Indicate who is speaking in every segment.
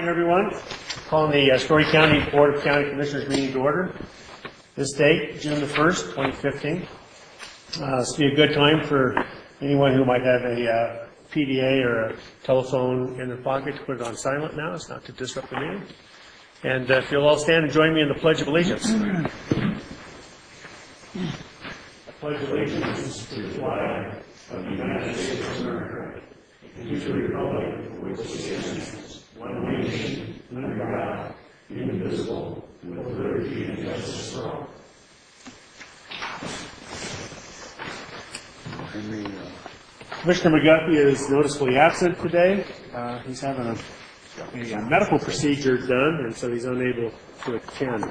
Speaker 1: morning, everyone. Calling the Story County Board of County Commissioners meeting to order. This date, June the 1st, 2015. This will be a good time for anyone who might have a PDA or a telephone in their pocket to put it on silent now. It's not to disrupt the meeting. And if you'll all stand and join me in the Pledge of Allegiance. I pledge allegiance to the flag of the United States of America and to the republic for which it stands, one nation, under God, indivisible, with liberty and justice for all. Commissioner McGuffey is noticeably absent today. He's having a medical procedure done, and so he's unable to attend.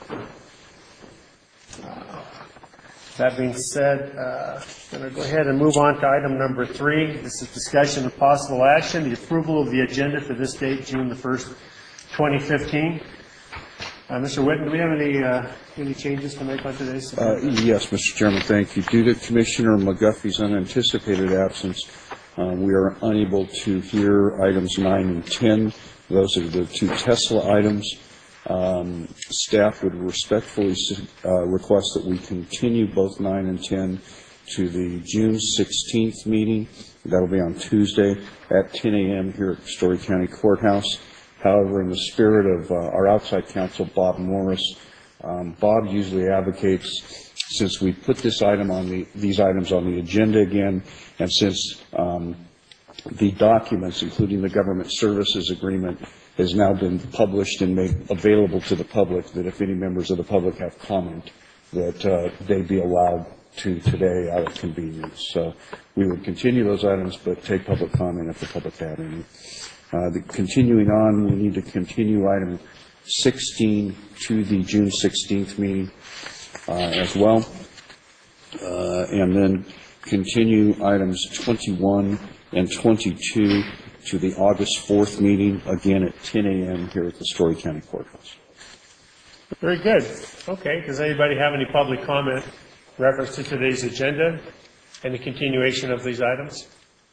Speaker 1: That being said, I'm going to go ahead and move on to item number 3. This is discussion of possible action, the approval of the agenda for this date, June the 1st, 2015. Mr. Whitten, do we have any changes to make on today's?
Speaker 2: Yes, Mr. Chairman, thank you. Due to Commissioner McGuffey's unanticipated absence, we are unable to hear items 9 and 10. Those are the 2 Tesla items. Staff would respectfully request that we continue both 9 and 10 to the June 16th meeting. That will be on Tuesday at 10 a.m. here at Story County Courthouse. However, in the spirit of our outside counsel, Bob Morris, Bob usually advocates, since we put these items on the agenda again, and since the documents, including the government services agreement, has now been published and made available to the public, that if any members of the public have comment, that they be allowed to today out of convenience. So we would continue those items, but take public comment if the public had any. Continuing on, we need to continue item 16 to the June 16th meeting as well. And then continue items 21 and 22 to the August 4th meeting, again at 10 a.m. here at the Story County Courthouse.
Speaker 1: Very good. Okay. Does anybody have any public comment in reference to today's agenda and the continuation of these items?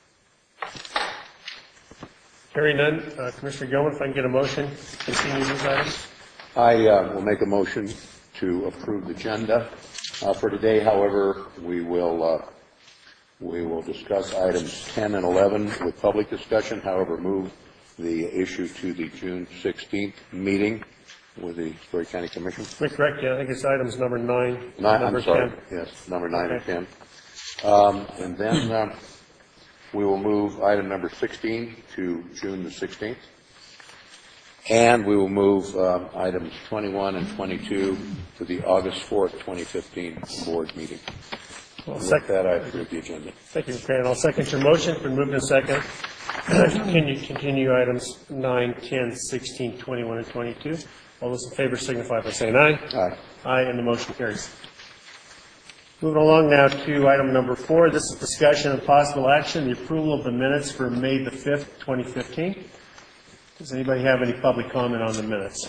Speaker 1: Hearing none, Commissioner Gilman, if I can get a motion to continue these items.
Speaker 3: I will make a motion to approve the agenda for today. However, we will discuss items 10 and 11 with public discussion. However, move the issue to the June 16th meeting with the Story County Commission.
Speaker 1: Am I correct? Yeah, I think it's items number 9.
Speaker 3: I'm sorry. 10. Yes, number 9
Speaker 1: okay.
Speaker 3: and 10. And then we will move item number 16 to June the 16th. And we will move items 21 and 22 to the August 4th, 2015 board meeting.
Speaker 1: Well,
Speaker 3: with that, I approve the agenda.
Speaker 1: Thank you, Mr. Grant. I'll second your motion. It's been moved in second. Continue items 9, 10, 16, 21, and 22. All those in favor signify by saying aye.
Speaker 3: Aye.
Speaker 1: Aye, and the motion carries. Moving along now to item number 4. This is discussion and possible action, the approval of the minutes for May the 5th, 2015. Does anybody have any public comment on the minutes?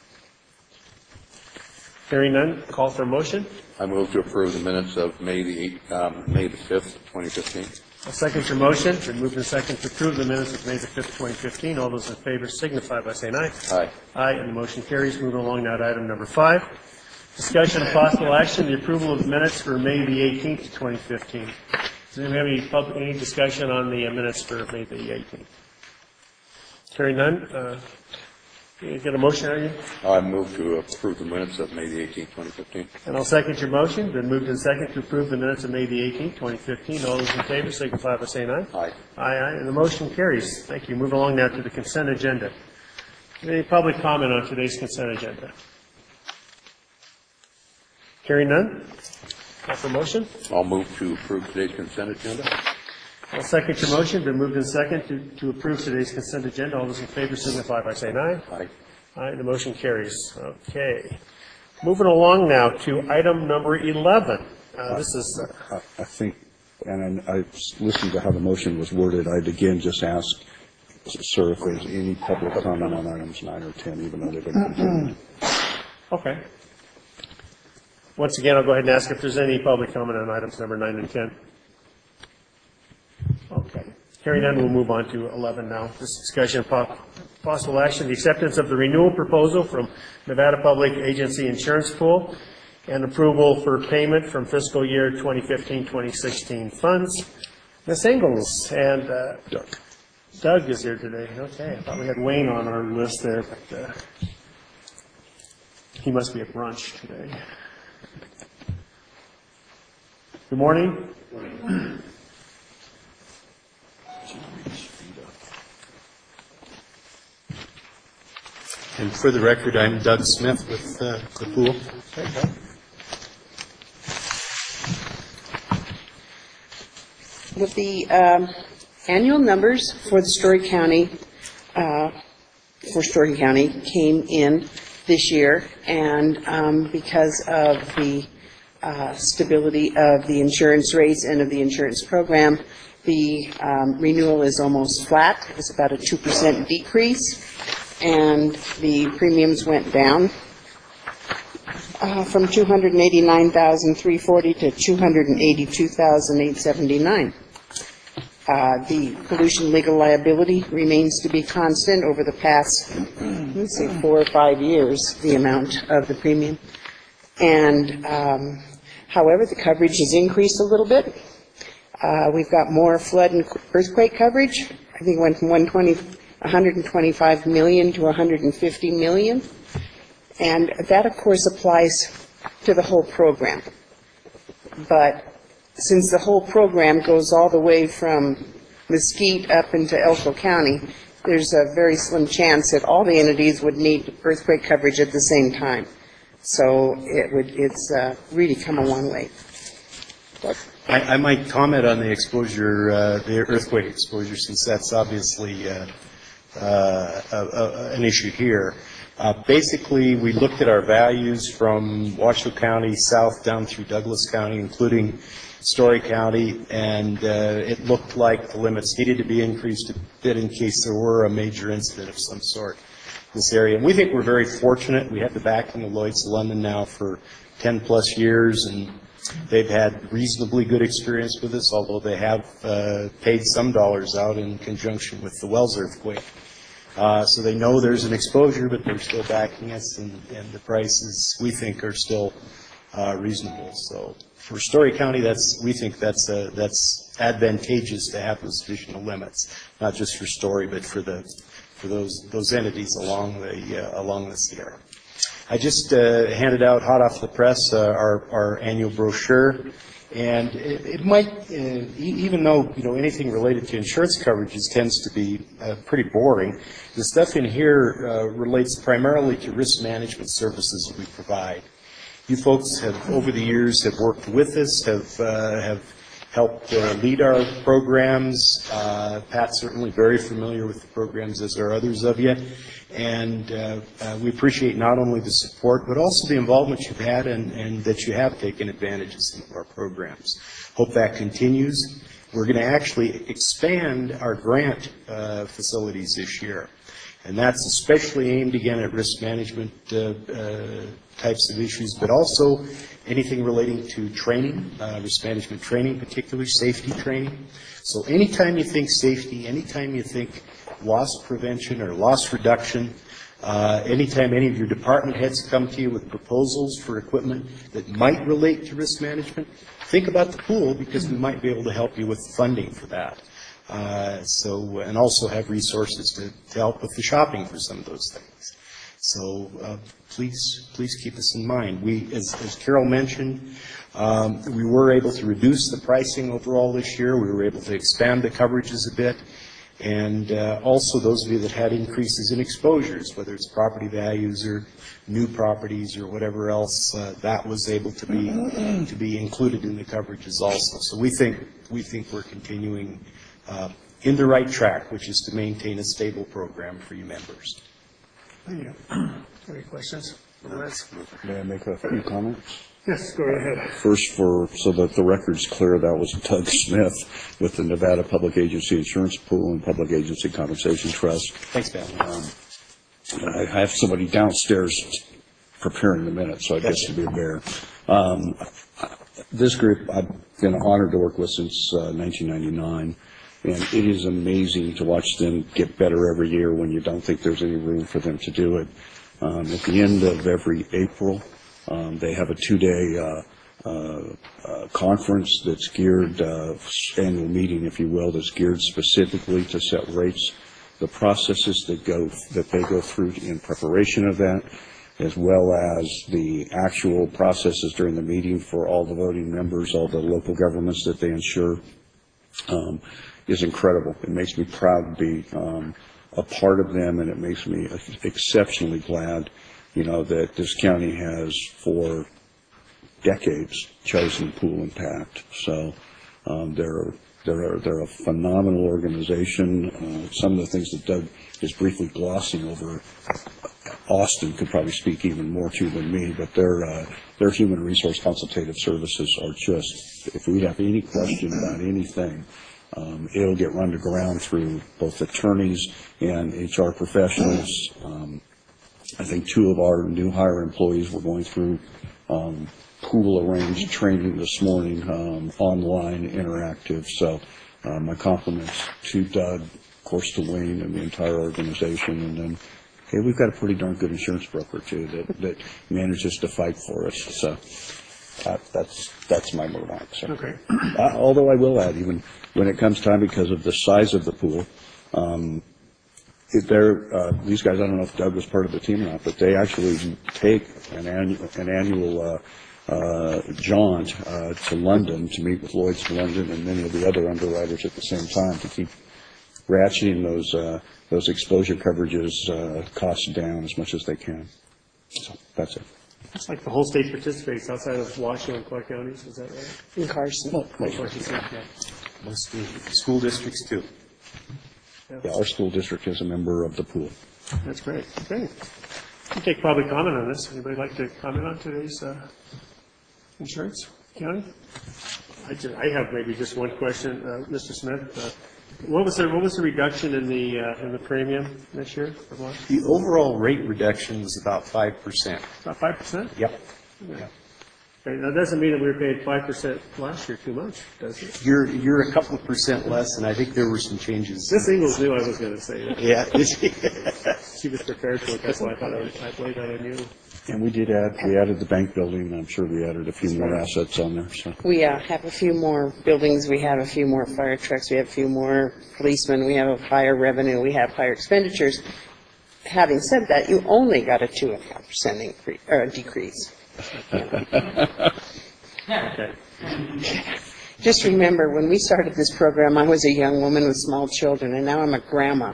Speaker 1: Hearing none, call for a motion.
Speaker 3: I move to approve the minutes of May the 5th, 2015.
Speaker 1: I'll second your motion. It's been moved and second to approve the minutes of May the 5th, 2015. All those in favor signify by saying aye.
Speaker 3: Aye.
Speaker 1: Aye, and the motion carries. Moving along now to item number 5. Discussion and possible action, the approval of minutes for May the 18th, 2015. Does anyone have any discussion on the minutes for May the 18th? Hearing none, you get a motion, are you?
Speaker 3: I move to approve the minutes of May the 18th, 2015.
Speaker 1: And I'll second your motion. Been moved and second to approve the minutes of May the 18th, 2015. All those in favor signify by saying aye.
Speaker 3: Aye.
Speaker 1: Aye, aye, and the motion carries. Thank you. Moving along now to the consent agenda. Any public comment on today's consent agenda? Hearing none, call for motion.
Speaker 3: I'll move to approve today's consent agenda.
Speaker 1: I'll second your motion. Been moved and second to approve today's consent agenda. All those in favor signify by saying aye.
Speaker 3: Aye.
Speaker 1: Aye. The motion carries. Okay. Moving along now to item number 11. This is.
Speaker 2: I think, and I listened to how the motion was worded. I'd again just ask, sir, if there's any public comment on items 9 or 10, even though they've been continued.
Speaker 1: Okay. Once again, I'll go ahead and ask if there's any public comment on items number 9 and 10. Okay. Hearing none, we'll move on to 11 now. This discussion of possible action, the acceptance of the renewal proposal from Nevada Public Agency Insurance Pool and approval for payment from fiscal year 2015-2016 funds. Ms. Ingles and Doug is here today. Okay, I thought we had Wayne on our list there, but he must be at brunch today. Good morning. Good morning.
Speaker 4: And for the record, I'm Doug Smith with the pool.
Speaker 5: With the annual numbers for the Story County, came in this year, and because of the stability of the insurance rates and of the insurance program, the renewal is almost flat. It's about a 2% decrease, and the premiums went down from $289,340 to $282,879. The pollution legal liability remains to be constant over the past, let's say, 4 or 5 years, the amount of the premium. And however, the coverage has increased a little bit. We've got more flood and earthquake coverage. I think it went from 125 million to 150 million. And that, of course, applies to the whole program. But since the whole program goes all the way from Mesquite up into Elko County, there's a very slim chance that all the entities would need earthquake coverage at the same time. So it's really come a long way.
Speaker 4: I might comment on the exposure, the earthquake exposure, since that's obviously an issue here. Basically, we looked at our values from Washoe County south down through Douglas County, including Story County, and it looked like the limits needed to be increased a bit in case there were a major incident of some sort in this area. And we think we're very fortunate. We have the backing of Lloyd's of London now for 10 plus years, and they've had reasonably good experience with us, although they have paid some dollars out in conjunction with the Wells earthquake. So they know there's an exposure, but they're still backing us, and the prices, we think, are still reasonable. So for Story County, we think that's advantageous to have those additional limits, not just for Story, but for those entities along the Sierra. I just handed out, hot off the press, our annual brochure, and it might, even though anything related to insurance coverages tends to be pretty boring, the stuff in here relates primarily to risk management services that we provide. You folks have, over the years, have worked with us, have helped lead our programs. Pat's certainly very familiar with the programs, as are others of you. And we appreciate not only the support, but also the involvement you've had and that you have taken advantage of some of our programs. Hope that continues. We're going to actually expand our grant facilities this year. And that's especially aimed, again, at risk management types of issues, but also anything relating to training, risk management training, particularly safety training. So anytime you think safety, anytime you think loss prevention or loss reduction, anytime any of your department heads come to you with proposals for equipment that might relate to risk management, think about the pool, because we might be able to help you with funding for that. And also have resources to help with the shopping for some of those things. So please keep us in mind. As Carol mentioned, we were able to reduce the pricing overall this year. We were able to expand the coverages a bit. And also those of you that had increases in exposures, whether it's property values or new properties or whatever else, that was able to be included in the coverages also. So we think we're continuing in the right track, which is to maintain a stable program for you members.
Speaker 1: Thank you. Any questions?
Speaker 2: May I make a few comments?
Speaker 1: Yes, go ahead.
Speaker 2: First, so that the record's clear, that was Doug Smith with the Nevada Public Agency Insurance Pool and Public Agency Compensation Trust.
Speaker 4: Thanks, Ben.
Speaker 2: I have somebody downstairs preparing the minutes, so I guess to be a bear. This group I've been honored to work with since 1999. And it is amazing to watch them get better every year when you don't think there's any room for them to do it. At the end of every April, they have a 2-day conference that's geared, annual meeting, if you will, that's geared specifically to set rates. The processes that they go through in preparation of that, as well as the actual processes during the meeting for all the voting members, all the local governments that they insure, is incredible. It makes me proud to be a part of them, and it makes me exceptionally glad, that this county has for decades chosen Pool Impact. So they're a phenomenal organization. Some of the things that Doug is briefly glossing over, Austin could probably speak even more to than me, but their human resource consultative services are just, if we have any question about anything, it'll get run to ground through both attorneys and HR professionals. I think 2 of our new hire employees were going through pool arranged training this morning, online, interactive. So my compliments to Doug, of course to Wayne and the entire organization. And then, hey, we've got a pretty darn good insurance broker too that manages to fight for us. So that's my remark. So.
Speaker 1: Okay.
Speaker 2: Although I will add, even when it comes time, because of the size of the pool, these guys, I don't know if Doug was part of the team or not, but they actually take an annual jaunt to London to meet with Lloyd's of London and many of the other underwriters at the same time to keep ratcheting those exposure coverages costs down as much as they can. So that's it.
Speaker 1: It's like the whole state participates outside of Washoe and Clark counties, is that right?
Speaker 5: In Carson.
Speaker 4: Most school districts too.
Speaker 2: Yeah, our school district is a member of the pool.
Speaker 1: That's great. Okay. We'll take public comment on this. Anybody like to comment on today's insurance county? I have maybe just one question, Mr. Smith. What was the reduction in the premium this year?
Speaker 4: The overall rate reduction was about 5%.
Speaker 1: About 5%?
Speaker 4: Yep.
Speaker 1: Okay. Okay, that doesn't mean that we were paid 5% last year too much, does it?
Speaker 4: You're a couple of % less, and I think there were some changes.
Speaker 1: This Ingles knew I was going to say that.
Speaker 4: Yeah.
Speaker 1: She was prepared for it. That's why I thought I played that on you.
Speaker 2: And we added the bank building, and I'm sure we added a few more assets on there. So.
Speaker 5: We have a few more buildings, we have a few more fire trucks, we have a few more policemen, we have a higher revenue, we have higher expenditures. Having said that, you only got a 2.5% increase, or a decrease.
Speaker 1: Okay.
Speaker 5: Just remember, when we started this program, I was a young woman with small children, and now I'm a grandma.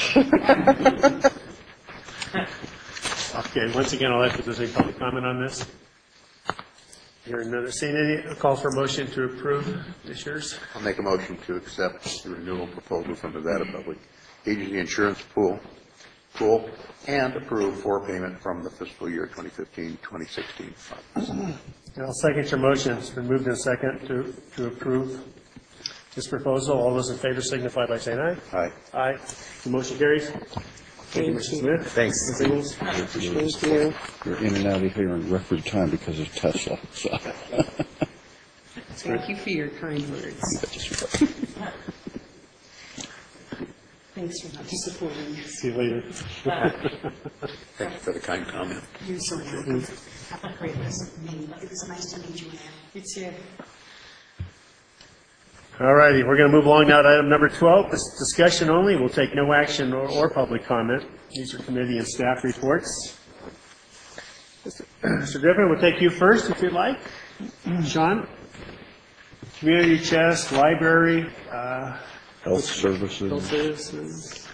Speaker 1: Okay, once again, I'll ask if there's any public comment on this. Hearing none, seeing any, a call for a motion to approve this year's.
Speaker 3: I'll make a motion to accept the renewal proposal from Nevada Public Agency Insurance Pool, and approve for payment from the fiscal year 2015-2016 funds.
Speaker 1: And I'll second your motion. It's been moved in second to approve this proposal. All those in favor signify by saying aye.
Speaker 3: Aye.
Speaker 1: Aye. The motion carries. Thank you, Mr. Smith.
Speaker 4: Thanks.
Speaker 1: Ms. Ingles.
Speaker 5: Thank you.
Speaker 2: You're in and out of here in record time because of Tesla. So.
Speaker 5: Thank you for your kind words. Thanks for not disappointing me.
Speaker 1: See you later.
Speaker 3: Thank you for the kind comment.
Speaker 5: You're so welcome. Have a great rest of the meeting. It was nice to meet you, Ann. You too.
Speaker 1: All righty, we're going to move along now to item number 12. This is discussion only. We'll take no action or public comment. These are committee and staff reports. Mr. Griffin, we'll take you first if you'd like. Sean? Community chest, library,
Speaker 2: Health services.
Speaker 1: health services.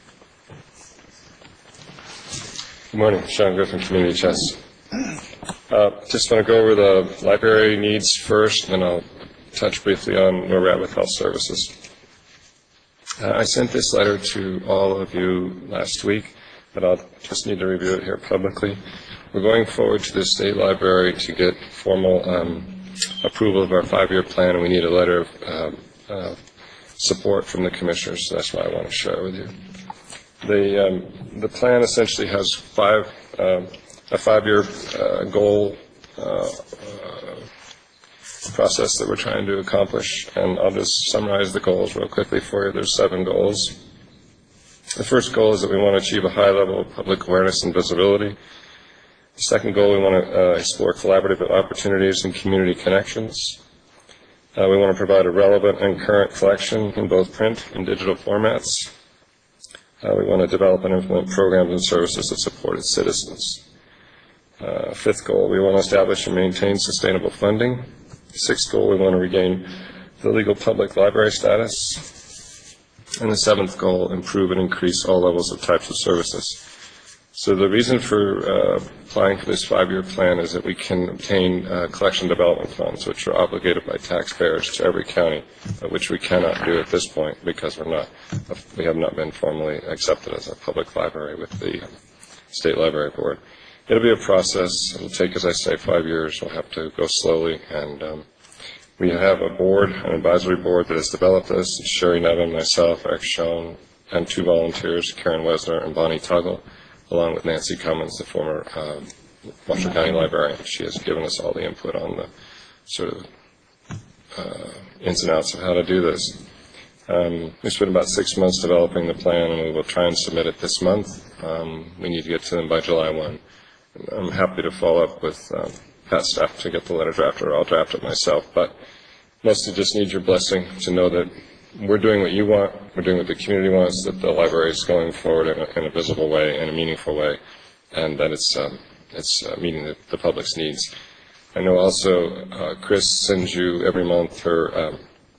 Speaker 6: Good morning, Sean Griffin, Community Chest. Just want to go over the library needs first, and then I'll touch briefly on where we're at with health services. I sent this letter to all of you last week, but I'll just need to review it here publicly. We're going forward to the state library to get formal approval of our 5-year plan, and we need a letter of support from the commissioners, so that's why I want to share it with you. The plan essentially has a 5-year goal process that we're trying to accomplish, and I'll just summarize the goals real quickly for you. There's 7 goals. The first goal is that we want to achieve a high level of public awareness and visibility. The second goal, we want to explore collaborative opportunities and community connections. We want to provide a relevant and current collection in both print and digital formats. We want to develop and implement programs and services that support its citizens. Fifth goal, we want to establish and maintain sustainable funding. Sixth goal, we want to regain the legal public library status. And the 7th goal, improve and increase all levels of types of services. So the reason for applying for this 5-year plan is that we can obtain collection development funds, which are obligated by taxpayers to every county, which we cannot do at this point because we have not been formally accepted as a public library with the State Library Board. It'll be a process. It'll take, as I say, 5 years. We'll have to go slowly, and we have a board, an advisory board that has developed this. It's Sherry Nevin, myself, Eric Schoen, and 2 volunteers, Karen Wesner and Bonnie Tuggle, along with Nancy Cummins, the former Washoe County librarian. She has given us all the input on the sort of ins and outs of how to do this. We spent about 6 months developing the plan, and we will try and submit it this month. We need to get to them by July 1. I'm happy to follow up with Pat's staff to get the letter drafted, or I'll draft it myself. But mostly just need your blessing to know that we're doing what you want, we're doing what the community wants, that the library is going forward in a visible way, in a meaningful way, and that it's meeting the public's needs. I know also Chris sends you every month her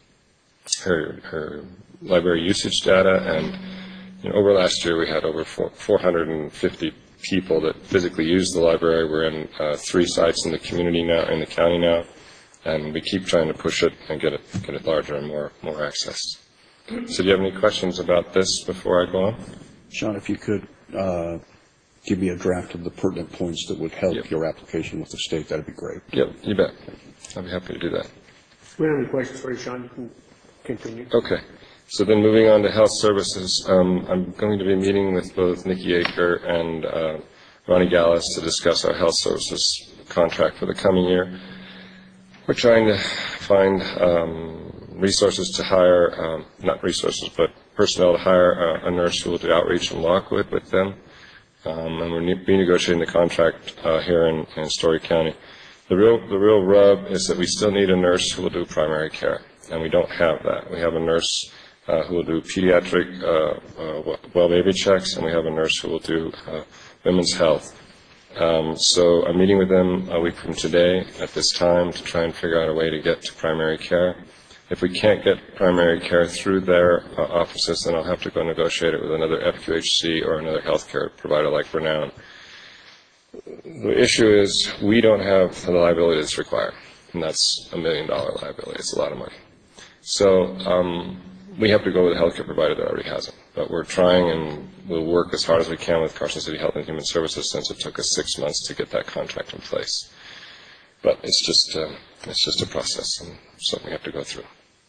Speaker 6: library usage data, and over last year we had over 450 people that physically use the library. We're in 3 sites in the community now, in the county now, and we keep trying to push it and get it larger and more access. So do you have any questions about this before I go on?
Speaker 2: Sean, if you could give me a draft of the pertinent points that would help your application with the state, that'd be great.
Speaker 6: Yep, you bet. I'd be happy to do that.
Speaker 1: If we don't have any questions for you, Sean, you can continue.
Speaker 6: Okay. So then moving on to health services, I'm going to be meeting with both Nikki Aker and Ronnie Gallis to discuss our health services contract for the coming year. We're trying to find resources to hire, not resources, but personnel to hire a nurse who will do outreach in Lockwood with them. And we're renegotiating the contract here in Story County. The real rub is that we still need a nurse who will do primary care, and we don't have that. We have a nurse who will do pediatric well baby checks, and we have a nurse who will do women's health. So I'm meeting with them a week from today at this time to try and figure out a way to get to primary care. If we can't get primary care through their offices, then I'll have to go negotiate it with another FQHC or another healthcare provider like Renown. The issue is we don't have the liability that's required, and that's $1 million liability. It's a lot of money. So we have to go with a healthcare provider that already has it. But we're trying, and we'll work as hard as we can with Carson City Health and Human Services, since it took us 6 months to get that contract in place. But it's just a process and something we have to go through.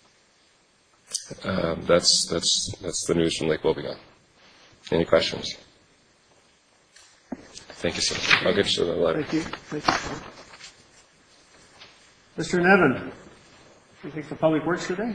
Speaker 6: That's the news from Lake Wobegon. Any questions? Thank you, sir. I'll get you the letter.
Speaker 1: Thank you. Thank you. Mr. Nevin, you think for Public Works today?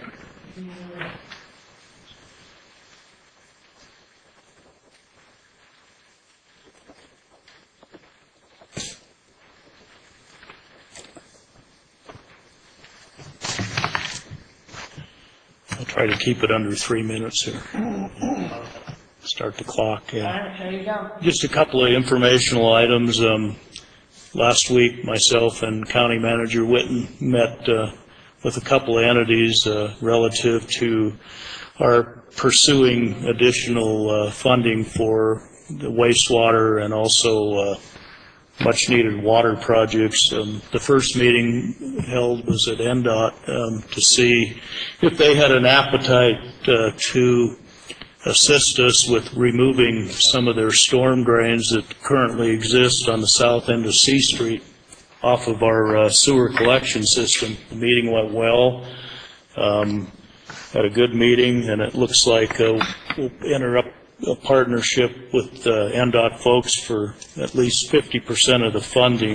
Speaker 7: I'll try to keep it under 3 minutes here. Start the clock. Yeah.
Speaker 8: There you go.
Speaker 7: Just a couple of informational items. Last week, myself and County Manager Witten met with a couple of entities relative to our pursuing additional funding for the wastewater and also much-needed water projects. The first meeting held was at NDOT to see if they had an appetite to assist us with removing some of their storm drains that currently exist on the south end of C Street off of our sewer collection system. The meeting went well. Had a good meeting, and it looks like we'll enter up a partnership with NDOT folks for at least 50% of the funding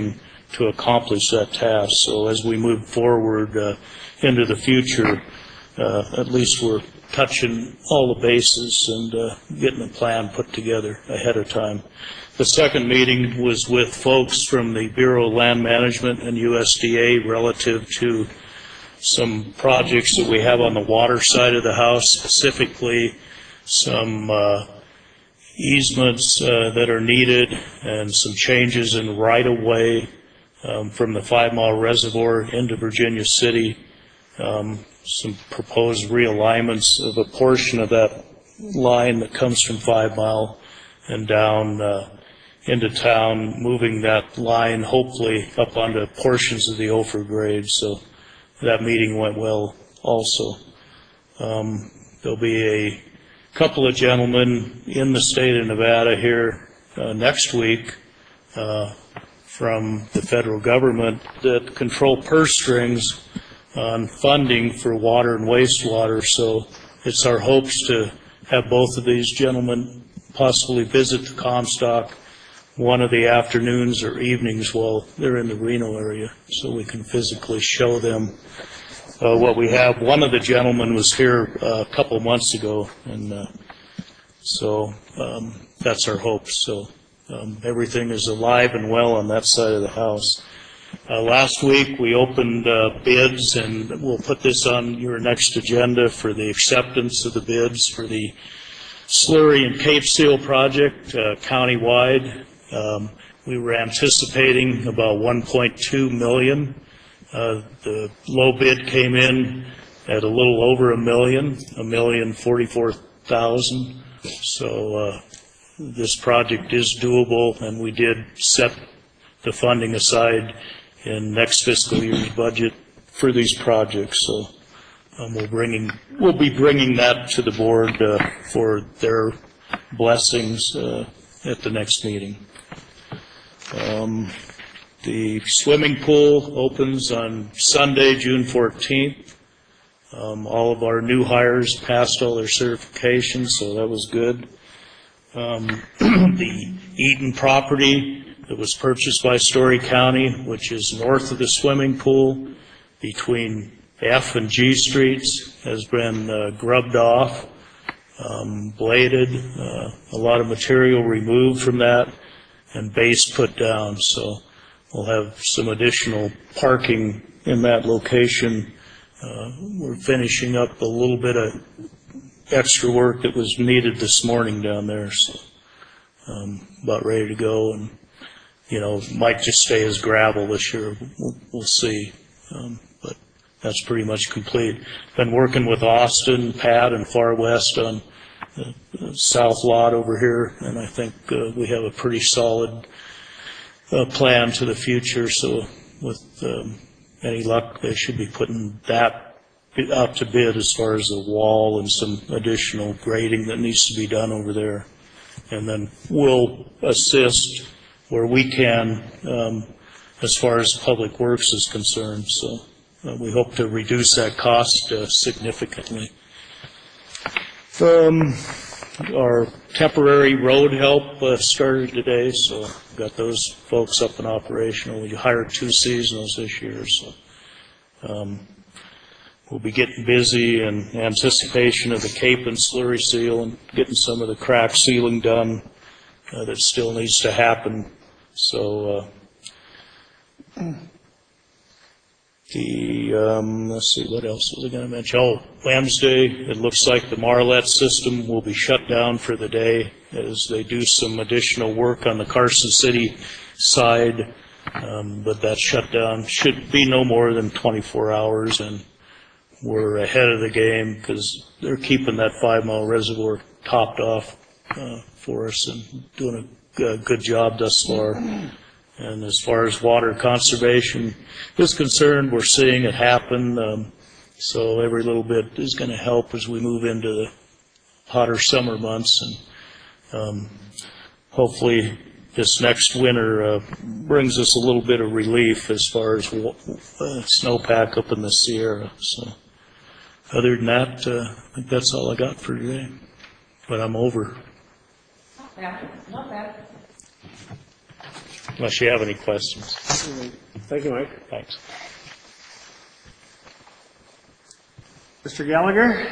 Speaker 7: to accomplish that task. So as we move forward into the future, at least we're touching all the bases and getting a plan put together ahead of time. The second meeting was with folks from the Bureau of Land Management and USDA relative to some projects that we have on the water side of the house, specifically some easements that are needed and some changes in right-of-way from the 5 Mile Reservoir into Virginia City, some proposed realignments of a portion of that line that comes from 5 Mile and down into town, moving that line hopefully up onto portions of the Ophir grade. So that meeting went well also. There'll be a couple of gentlemen in the state of Nevada here next week from the federal government that control purse strings on funding for water and wastewater. So it's our hopes to have both of these gentlemen possibly visit the Comstock one of the afternoons or evenings while they're in the Reno area, so we can physically show them what we have. One of the gentlemen was here a couple months ago, and so that's our hope. So everything is alive and well on that side of the house. Last week we opened bids, and we'll put this on your next agenda for the acceptance of the bids for the slurry and Cape Seal project countywide. We were anticipating about $1.2 million. The low bid came in at a little over $1 million, $1,044,000. So this project is doable, and we did set the funding aside in next fiscal year's budget for these projects. So we'll be bringing that to the board for their blessings at the next meeting. The swimming pool opens on Sunday, June 14th. All of our new hires passed all their certifications, so that was good. The Eaton property that was purchased by Story County, which is north of the swimming pool between F and G streets, has been grubbed off, bladed, a lot of material removed from that, and base put down. So we'll have some additional parking in that location. We're finishing up a little bit of extra work that was needed this morning down there, so about ready to go. And might just stay as gravel this year. We'll see, but that's pretty much complete. Been working with Austin, Pat, and Far West on the south lot over here, and I think we have a pretty solid plan to the future. So with any luck, they should be putting that out to bid as far as the wall and some additional grading that needs to be done over there. And then we'll assist where we can as far as public works is concerned. So we hope to reduce that cost significantly. Our temporary road help started today, so got those folks up and operational. We hired 2 seasonals this year, so we'll be getting busy in anticipation of the Cape and slurry seal and getting some of the crack sealing done that still needs to happen. So let's see, what else was I going to mention? Oh, Wednesday, it looks like the Marlette system will be shut down for the day as they do some additional work on the Carson City side, but that shutdown should be no more than 24 hours, and we're ahead of the game because they're keeping that 5 Mile Reservoir topped off for us and doing a good job thus far. And as far as water conservation is concerned, we're seeing it happen. So every little bit is going to help as we move into the hotter summer months. And hopefully this next winter brings us a little bit of relief as far as snowpack up in the Sierra. So other than that, I think that's all I got for today. But I'm over.
Speaker 8: Not bad.
Speaker 7: unless you have any questions.
Speaker 1: Thank you, Mike.
Speaker 7: Thanks.
Speaker 1: Mr. Gallagher?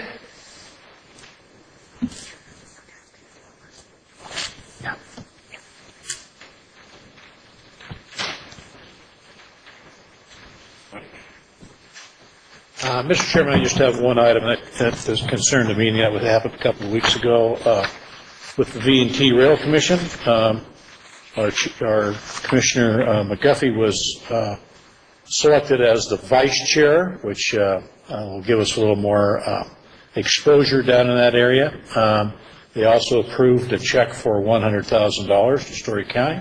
Speaker 8: Mr. Chairman, I just have one item that is concerned to me, and that would happen a couple of weeks ago with the V&T Rail Commission. Our Commissioner McGuffey was selected as the vice chair, which will give us a little more exposure down in that area. They also approved a check for $100,000 to Story County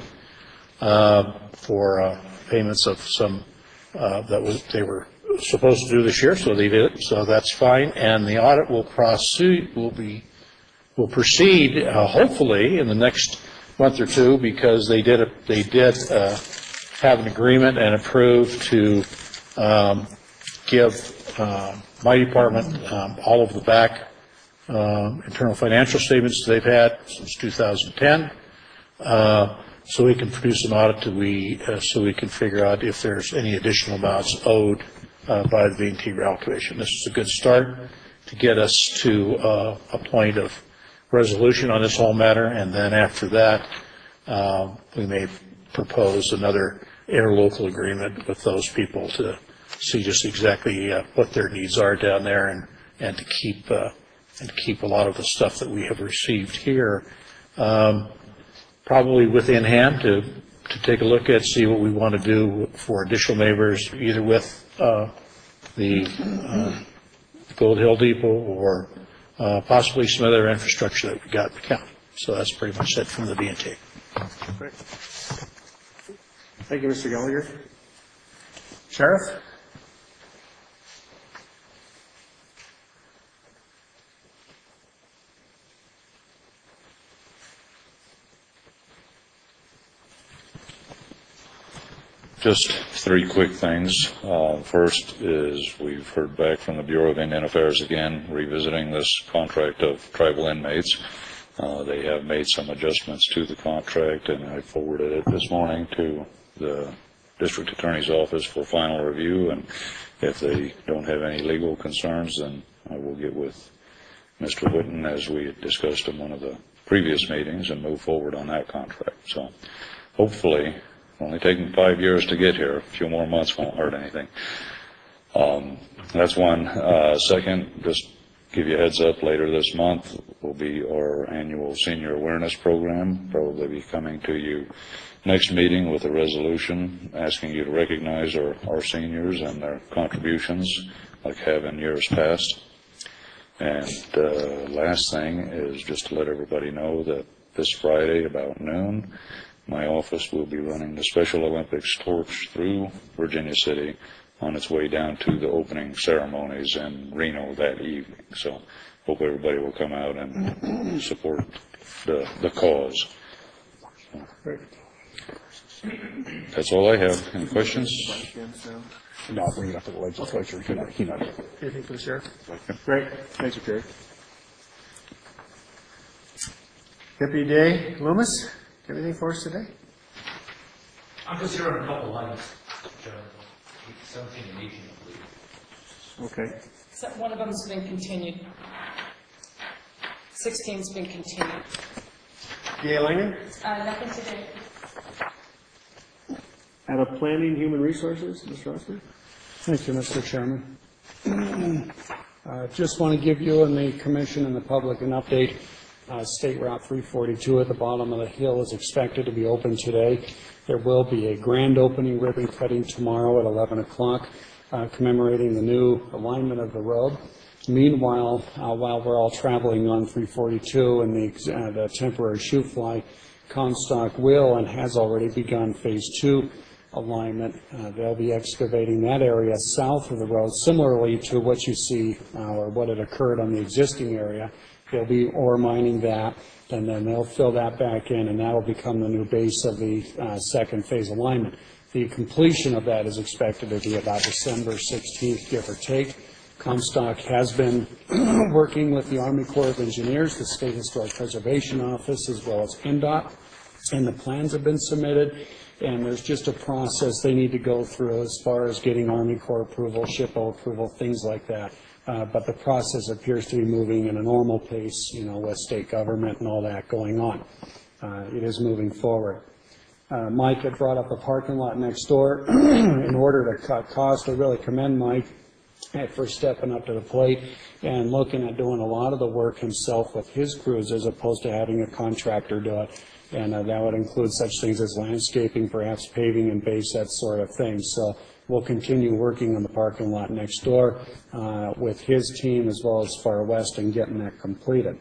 Speaker 8: for payments of some they were supposed to do this year, so they did it, so that's fine. And the audit will proceed hopefully in the next month or two, because they did have an agreement and approved to give my department all of the back internal financial statements they've had since 2010, so we can produce an audit so we can figure out if there's any additional amounts owed by the V&T Rail Commission. This is a good start to get us to a point of resolution on this whole matter, and then after that, we may propose another interlocal agreement with those people to see just exactly what their needs are down there, and to keep a lot of the stuff that we have received here probably within hand to take a look at, see what we want to do for additional neighbors, either with the Gold Hill Depot or possibly some other infrastructure that we got in the county. So that's pretty much it from the V&T.
Speaker 1: Great. Thank you, Mr. Gallagher. Sheriff?
Speaker 9: Just three quick things. First is we've heard back from the Bureau of Indian Affairs again, revisiting this contract of tribal inmates. They have made some adjustments to the contract, and I forwarded it this morning to the District Attorney's Office for final review, and if they don't have any legal concerns, then I will get with Mr. Whitten, as we had discussed in one of the previous meetings, and move forward on that contract. So hopefully, only taken 5 years to get here, a few more months won't hurt anything. That's one. Second, just give you a heads up, later this month will be our annual senior awareness program. Probably be coming to you next meeting with a resolution asking you to recognize our seniors and their contributions, like have in years past. And last thing is just to let everybody know that this Friday about noon, my office will be running the Special Olympics torch through Virginia City on its way down to the opening ceremonies in Reno that evening. So hope everybody will come out and support the cause. So, that's all I have. Any questions?
Speaker 2: No, I'll bring it up to the legislature.
Speaker 1: Anything for the sheriff? Great. Thanks, Jerry. Deputy Day Loomis, got anything for us today?
Speaker 10: I'm just here on a couple items, 17 and 18, I believe.
Speaker 1: Okay.
Speaker 11: So one of them's been continued. 16's been continued.
Speaker 1: D.A. Langen?
Speaker 11: Nothing today.
Speaker 1: Out of Planning Human Resources, Mr. Osborne?
Speaker 12: Thank you, Mr. Chairman. Just want to give you and the Commission and the public an update. State Route 342 at the bottom of the hill is expected to be open today. There will be a grand opening ribbon cutting tomorrow at 11 o'clock, commemorating the new alignment of the road. Meanwhile, while we're all traveling on 342 and the temporary shoe fly, Comstock will and has already begun Phase 2 alignment. They'll be excavating that area south of the road, similarly to what you see or what had occurred on the existing area. They'll be ore mining that, and then they'll fill that back in, and that will become the new base of the second phase alignment. The completion of that is expected to be about December 16th, give or take. Comstock has been working with the Army Corps of Engineers, the State Historic Preservation Office, as well as NDOT, and the plans have been submitted. and there's just a process they need to go through as far as getting Army Corps approval, SHPO approval, things like that. But the process appears to be moving in a normal pace, with state government and all that going on. It is moving forward. Mike had brought up a parking lot next door. In order to cut costs, I really commend Mike for stepping up to the plate and looking at doing a lot of the work himself with his crews as opposed to having a contractor do it. And that would include such things as landscaping, perhaps paving and base, that sort of thing. So we'll continue working on the parking lot next door with his team as well as Far West and getting that completed.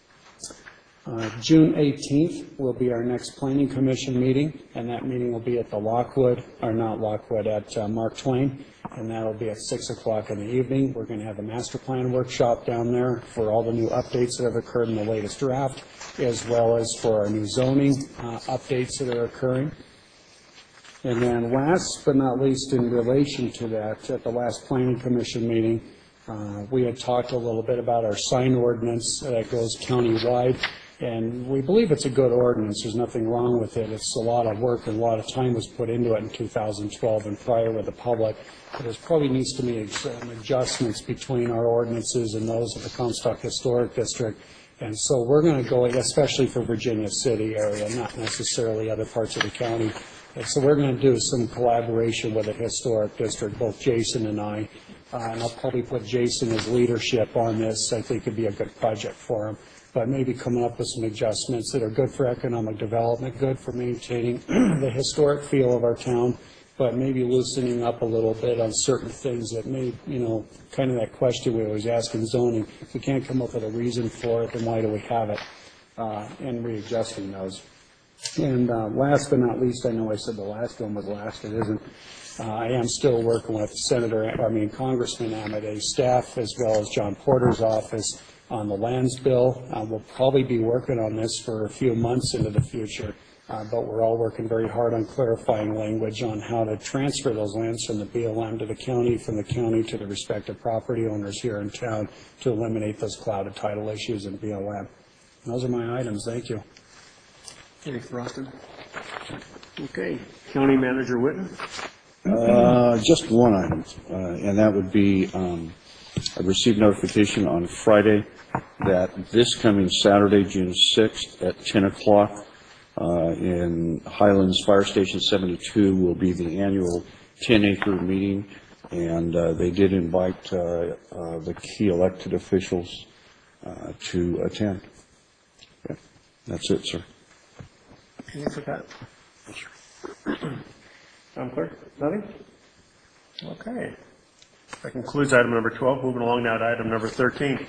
Speaker 12: June 18th will be our next Planning Commission meeting, and that meeting will be at the Lockwood, or not Lockwood, at Mark Twain, and that'll be at 6 o'clock in the evening. We're going to have a master plan workshop down there for all the new updates that have occurred in the latest draft, as well as for our new zoning updates that are occurring. And then last but not least, in relation to that, at the last Planning Commission meeting, we had talked a little bit about our sign ordinance that goes countywide. And we believe it's a good ordinance. There's nothing wrong with it. It's a lot of work and a lot of time was put into it in 2012 and prior with the public. But there probably needs to be some adjustments between our ordinances and those of the Comstock Historic District. And so we're going to go, especially for Virginia City area, not necessarily other parts of the county. And so we're going to do some collaboration with the Historic District, both Jason and I. And I'll probably put Jason as leadership on this. I think it'd be a good project for him. But maybe coming up with some adjustments that are good for economic development, good for maintaining the historic feel of our town, but maybe loosening up a little bit on certain things that may, kind of that question we always ask in zoning. If we can't come up with a reason for it, then why do we have it? And readjusting those. And last but not least, I know I said the last one was last. It isn't. I am still working with Congressman Amade's staff as well as John Porter's office on the lands bill. We'll probably be working on this for a few months into the future, but we're all working very hard on clarifying language on how to transfer those lands from the BLM to the county, from the county to the respective property owners here in town to eliminate those clouded title issues in BLM. And those are my items. Thank you.
Speaker 1: Thanks, Roston. Okay, County Manager Whitten.
Speaker 2: Just one item, and that would be I received notification on Friday that this coming Saturday, June 6th at 10 o'clock in Highlands Fire Station 72 will be the annual 10-acre meeting, and they did invite the key elected officials to attend. Okay. That's it, sir.
Speaker 1: Anything for that? Madam Clerk, nothing? Okay. That concludes item number 12. Moving along now to item number 13.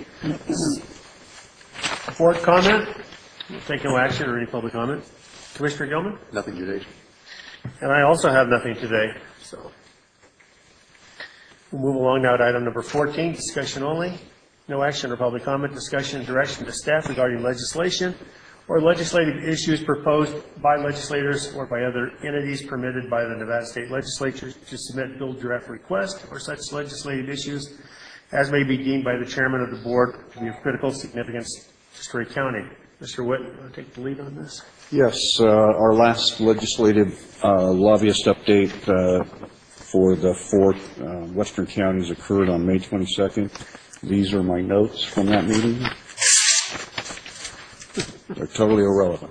Speaker 1: Board comment? We'll take no action or any public comment. Commissioner Gilman?
Speaker 3: Nothing today.
Speaker 1: And I also have nothing today. So we'll move along now to item number 14, discussion only. No action or public comment, discussion and direction to staff regarding legislation or legislative issues proposed by legislators or by other entities permitted by the Nevada State Legislature to submit bill draft requests or such legislative issues as may be deemed by the chairman of the board to be of critical significance to Story County. Mr. Witt, you want to take the lead on this?
Speaker 2: Yes, our last legislative lobbyist update for the four western counties occurred on May 22nd. These are my notes from that meeting. They're totally irrelevant.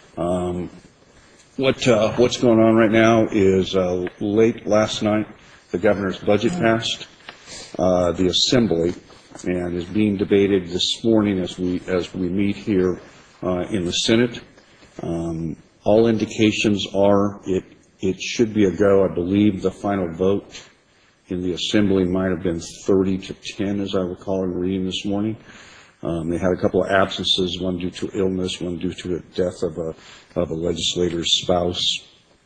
Speaker 2: What's going on right now is late last night, the governor's budget passed the Assembly and is being debated this morning as we meet here in the Senate. All indications are it should be a go. I believe the final vote in the Assembly might have been 30-10, as I recall in reading this morning. They had a couple of absences, one due to illness, one due to the death of a legislator's spouse.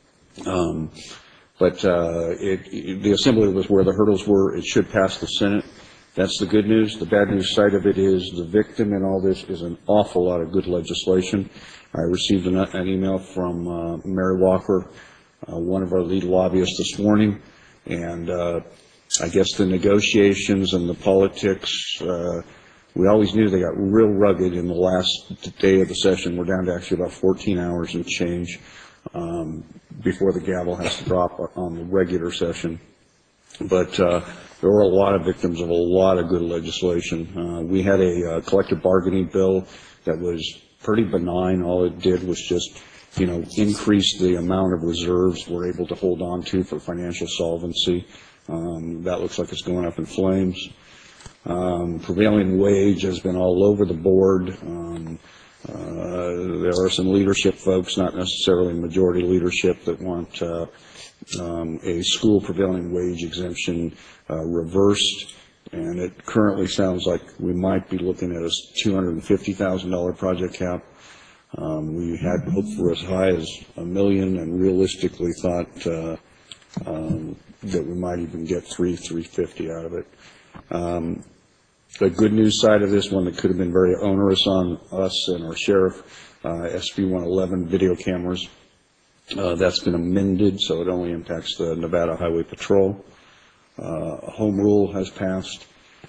Speaker 2: But the Assembly was where the hurdles were. It should pass the Senate. That's the good news. The bad news side of it is the victim in all this is an awful lot of good legislation. I received an email from Mary Walker, one of our lead lobbyists this morning, and I guess the negotiations and the politics, we always knew they got real rugged in the last day of the session. We're down to actually about 14 hours and change. before the gavel has to drop on the regular session. But there were a lot of victims of a lot of good legislation. We had a collective bargaining bill that was pretty benign. All it did was just, increase the amount of reserves we're able to hold on to for financial solvency. That looks like it's going up in flames. Prevailing wage has been all over the board. There are some leadership folks, not necessarily majority leadership, that want a school prevailing wage exemption reversed, and it currently sounds like we might be looking at a $250,000 project cap. We had hoped for as high as $1 million, and realistically thought that we might even get $350,000 out of it. The good news side of this, one that could have been very onerous on us and our sheriff, SB 111 video cameras. That's been amended, so it only impacts the Nevada Highway Patrol. Home rule has passed.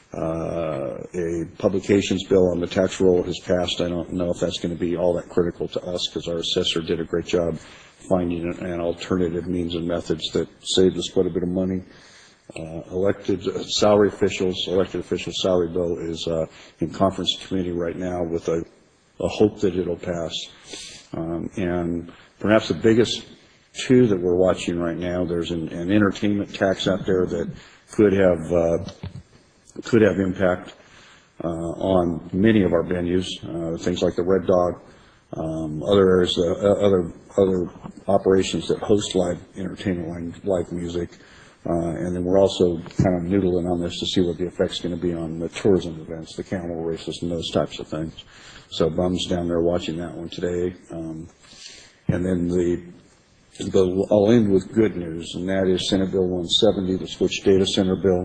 Speaker 2: A publications bill on the tax roll has passed. I don't know if that's going to be all that critical to us, because our assessor did a great job finding an alternative means and methods that saved us quite a bit of money. Elected officials salary bill is in conference committee right now with a hope that it'll pass. And perhaps the biggest two that we're watching right now, there's an entertainment tax out there that could have impact on many of our venues, things like the Red Dog, other areas, other operations that host live entertainment, live music. And then we're also kind of noodling on this to see what the effect's going to be on the tourism events, the camel races, and those types of things. So Bum's down there watching that one today. And then I'll end with good news, and that is Senate Bill 170, the Switch Data Center bill.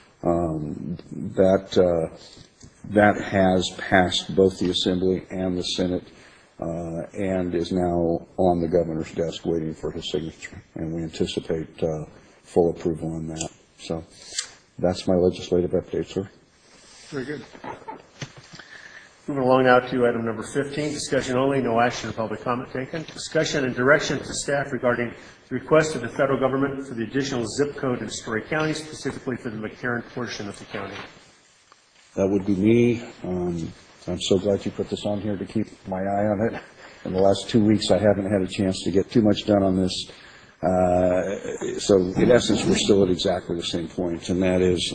Speaker 2: That has passed both the Assembly and the Senate, and is now on the governor's desk waiting for his signature. And we anticipate full approval on that. So that's my legislative update, sir.
Speaker 1: Very good. Moving along now to item number 15, discussion only, no action or public comment taken. Discussion and direction to staff regarding the request of the federal government for the additional zip code in Story County, specifically for the McCarran portion of the county.
Speaker 2: That would be me. I'm so glad you put this on here to keep my eye on it. In the last 2 weeks, I haven't had a chance to get too much done on this. So in essence, we're still at exactly the same point, and that is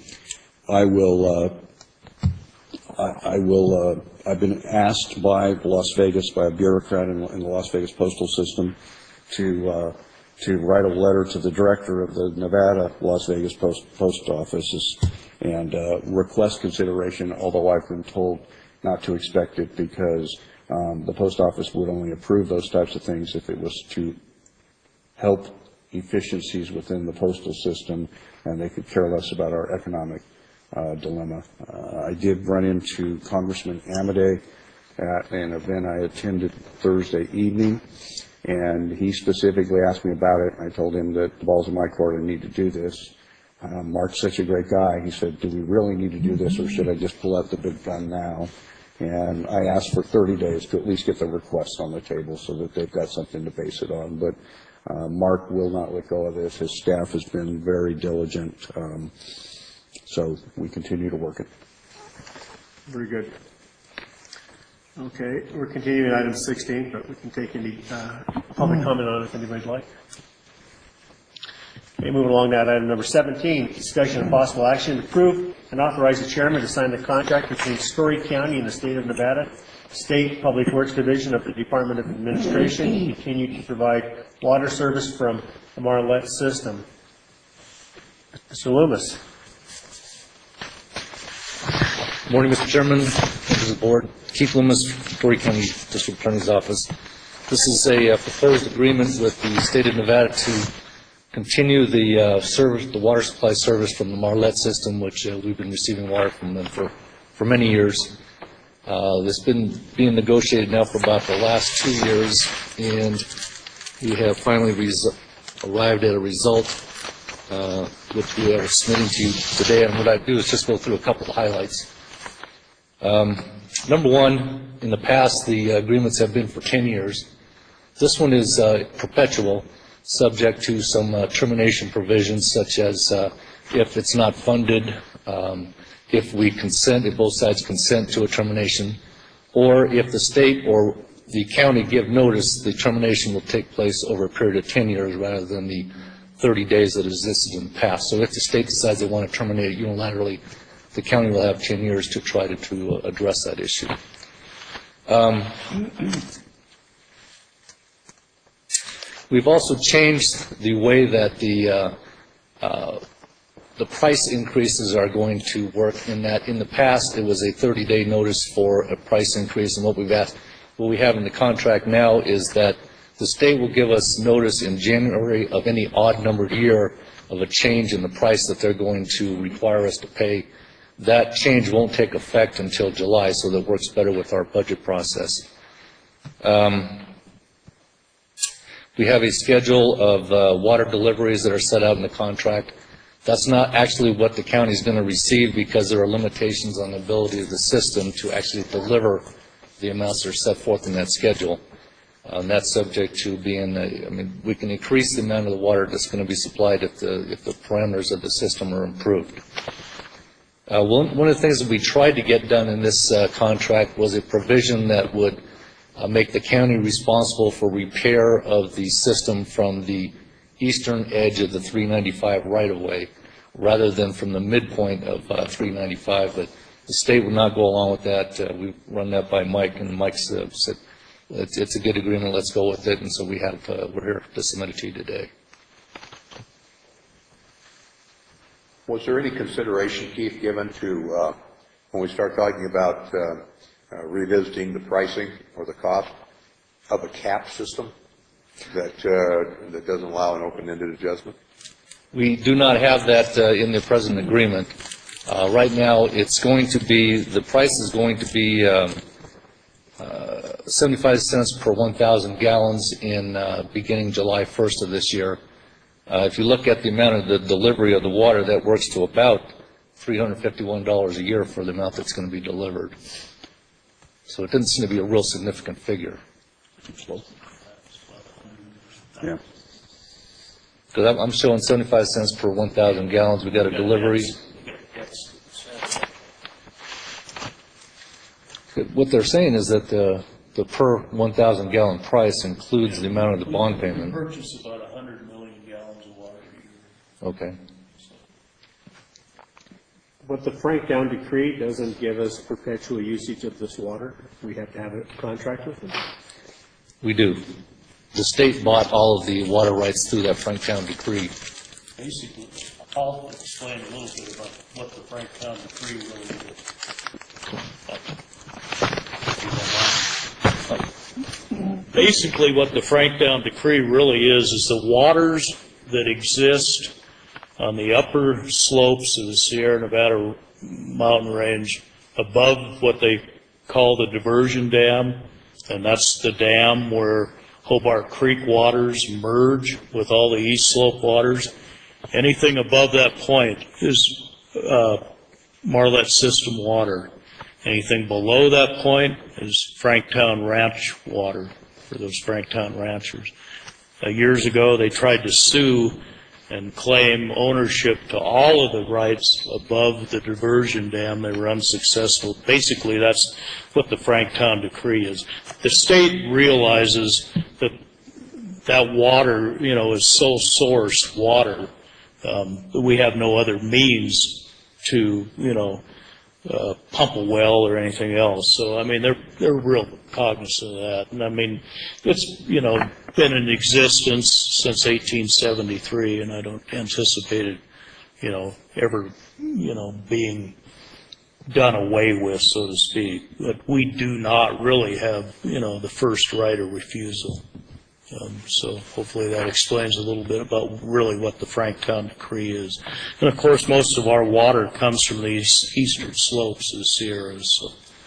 Speaker 2: I've been asked by a bureaucrat in the Las Vegas postal system to write a letter to the director of the Nevada Las Vegas post office and request consideration, although I've been told not to expect it, because the post office would only approve those types of things if it was to help efficiencies within the postal system, and they could care less about our economic dilemma. I did run into Congressman Amodei at an event I attended Thursday evening, and he specifically asked me about it. I told him that the ball's in my court, I need to do this. Mark's such a great guy. He said, do we really need to do this, or should I just pull out the big gun now? And I asked for 30 days to at least get the request on the table so that they've got something to base it on. But Mark will not let go of this. His staff has been very diligent. So we continue to work it.
Speaker 1: Very good. Okay, we're continuing item 16, but we can take any public comment on it if anybody'd like. Okay, moving along now to item number 17, discussion of possible action to approve and authorize the chairman to sign the contract between Story County and the state of Nevada State Public Works Division of the Department of Administration to continue to provide water service from the Marlette system. Mr. Loomis.
Speaker 10: Morning, Mr. Chairman, members of the board. Keith Loomis, Story County District Attorney's Office. This is a proposed agreement with the state of Nevada to continue the service, the water supply service from the Marlette system, which we've been receiving water from them for many years. This has been being negotiated now for about the last 2 years, and we have finally arrived at a result, which we are submitting to you today. And what I do is just go through a couple of highlights. Number one, in the past, the agreements have been for 10 years. This one is perpetual, subject to some termination provisions, such as if it's not funded, if we consent, if both sides consent to a termination, or if the state or the county give notice, the termination will take place over a period of 10 years rather than the 30 days that existed in the past. So if the state decides they want to terminate it unilaterally, the county will have 10 years to try to address that issue. We've also changed the way that the price increases are going to work, in that in the past it was a 30-day notice for a price increase, and what we have in the contract now is that the state will give us notice in January of any odd-numbered year of a change in the price that they're going to require us to pay. That change won't take effect until July, so that works better with our budget process. We have a schedule of water deliveries that are set out in the contract. That's not actually what the county is going to receive, because there are limitations on the ability of the system to actually deliver the amounts that are set forth in that schedule. And that's subject to being, we can increase the amount of the water that's going to be supplied if the parameters of the system are improved. One of the things that we tried to get done in this contract was a provision that would make the county responsible for repair of the system from the eastern edge of the 395 right-of-way, rather than from the midpoint of 395. But the state would not go along with that. We run that by Mike, and Mike said it's a good agreement. Let's go with it. And so we're here to submit it to you today.
Speaker 3: Was there any consideration, Keith, given to when we start talking about revisiting the pricing or the cost of a cap system that doesn't allow an open-ended adjustment?
Speaker 10: We do not have that in the present agreement. Right now, the price is going to be 75 cents per 1,000 gallons in beginning July 1st of this year. If you look at the amount of the delivery of the water, that works to about $351 a year for the amount that's going to be delivered. So it doesn't seem to be a real significant figure.
Speaker 2: Yeah.
Speaker 10: Because I'm showing 75 cents per 1,000 gallons. We got a delivery. What they're saying is that the per 1,000 gallon price includes the amount of the bond payment.
Speaker 7: We purchase about 100 million gallons of water a year.
Speaker 10: Okay.
Speaker 1: But the Franktown decree doesn't give us perpetual usage of this water. We have to have a contract with them.
Speaker 10: We do. The state bought all of the water rights through that Franktown decree.
Speaker 7: Basically, I'll explain a little bit about what the Franktown decree really is. Basically, what the Franktown decree really is the waters that exist on the upper slopes of the Sierra Nevada mountain range above what they call the diversion dam, and that's the dam where Hobart Creek waters merge with all the east slope waters. Anything above that point is Marlette system water. Anything below that point is Franktown Ranch water for those Franktown ranchers. Years ago, they tried to sue and claim ownership to all of the rights above the diversion dam. They were unsuccessful. Basically, that's what the Franktown decree is. The state realizes that that water, is sole source water. We have no other means to, pump a well or anything else. So, they're real cognizant of that. And it's, been in existence since 1873, and I don't anticipate it, ever, being done away with, so to speak. But we do not really have, the first right of refusal. So hopefully that explains a little bit about really what the Franktown decree is. And of course, most of our water comes from these eastern slopes of the Sierras. So.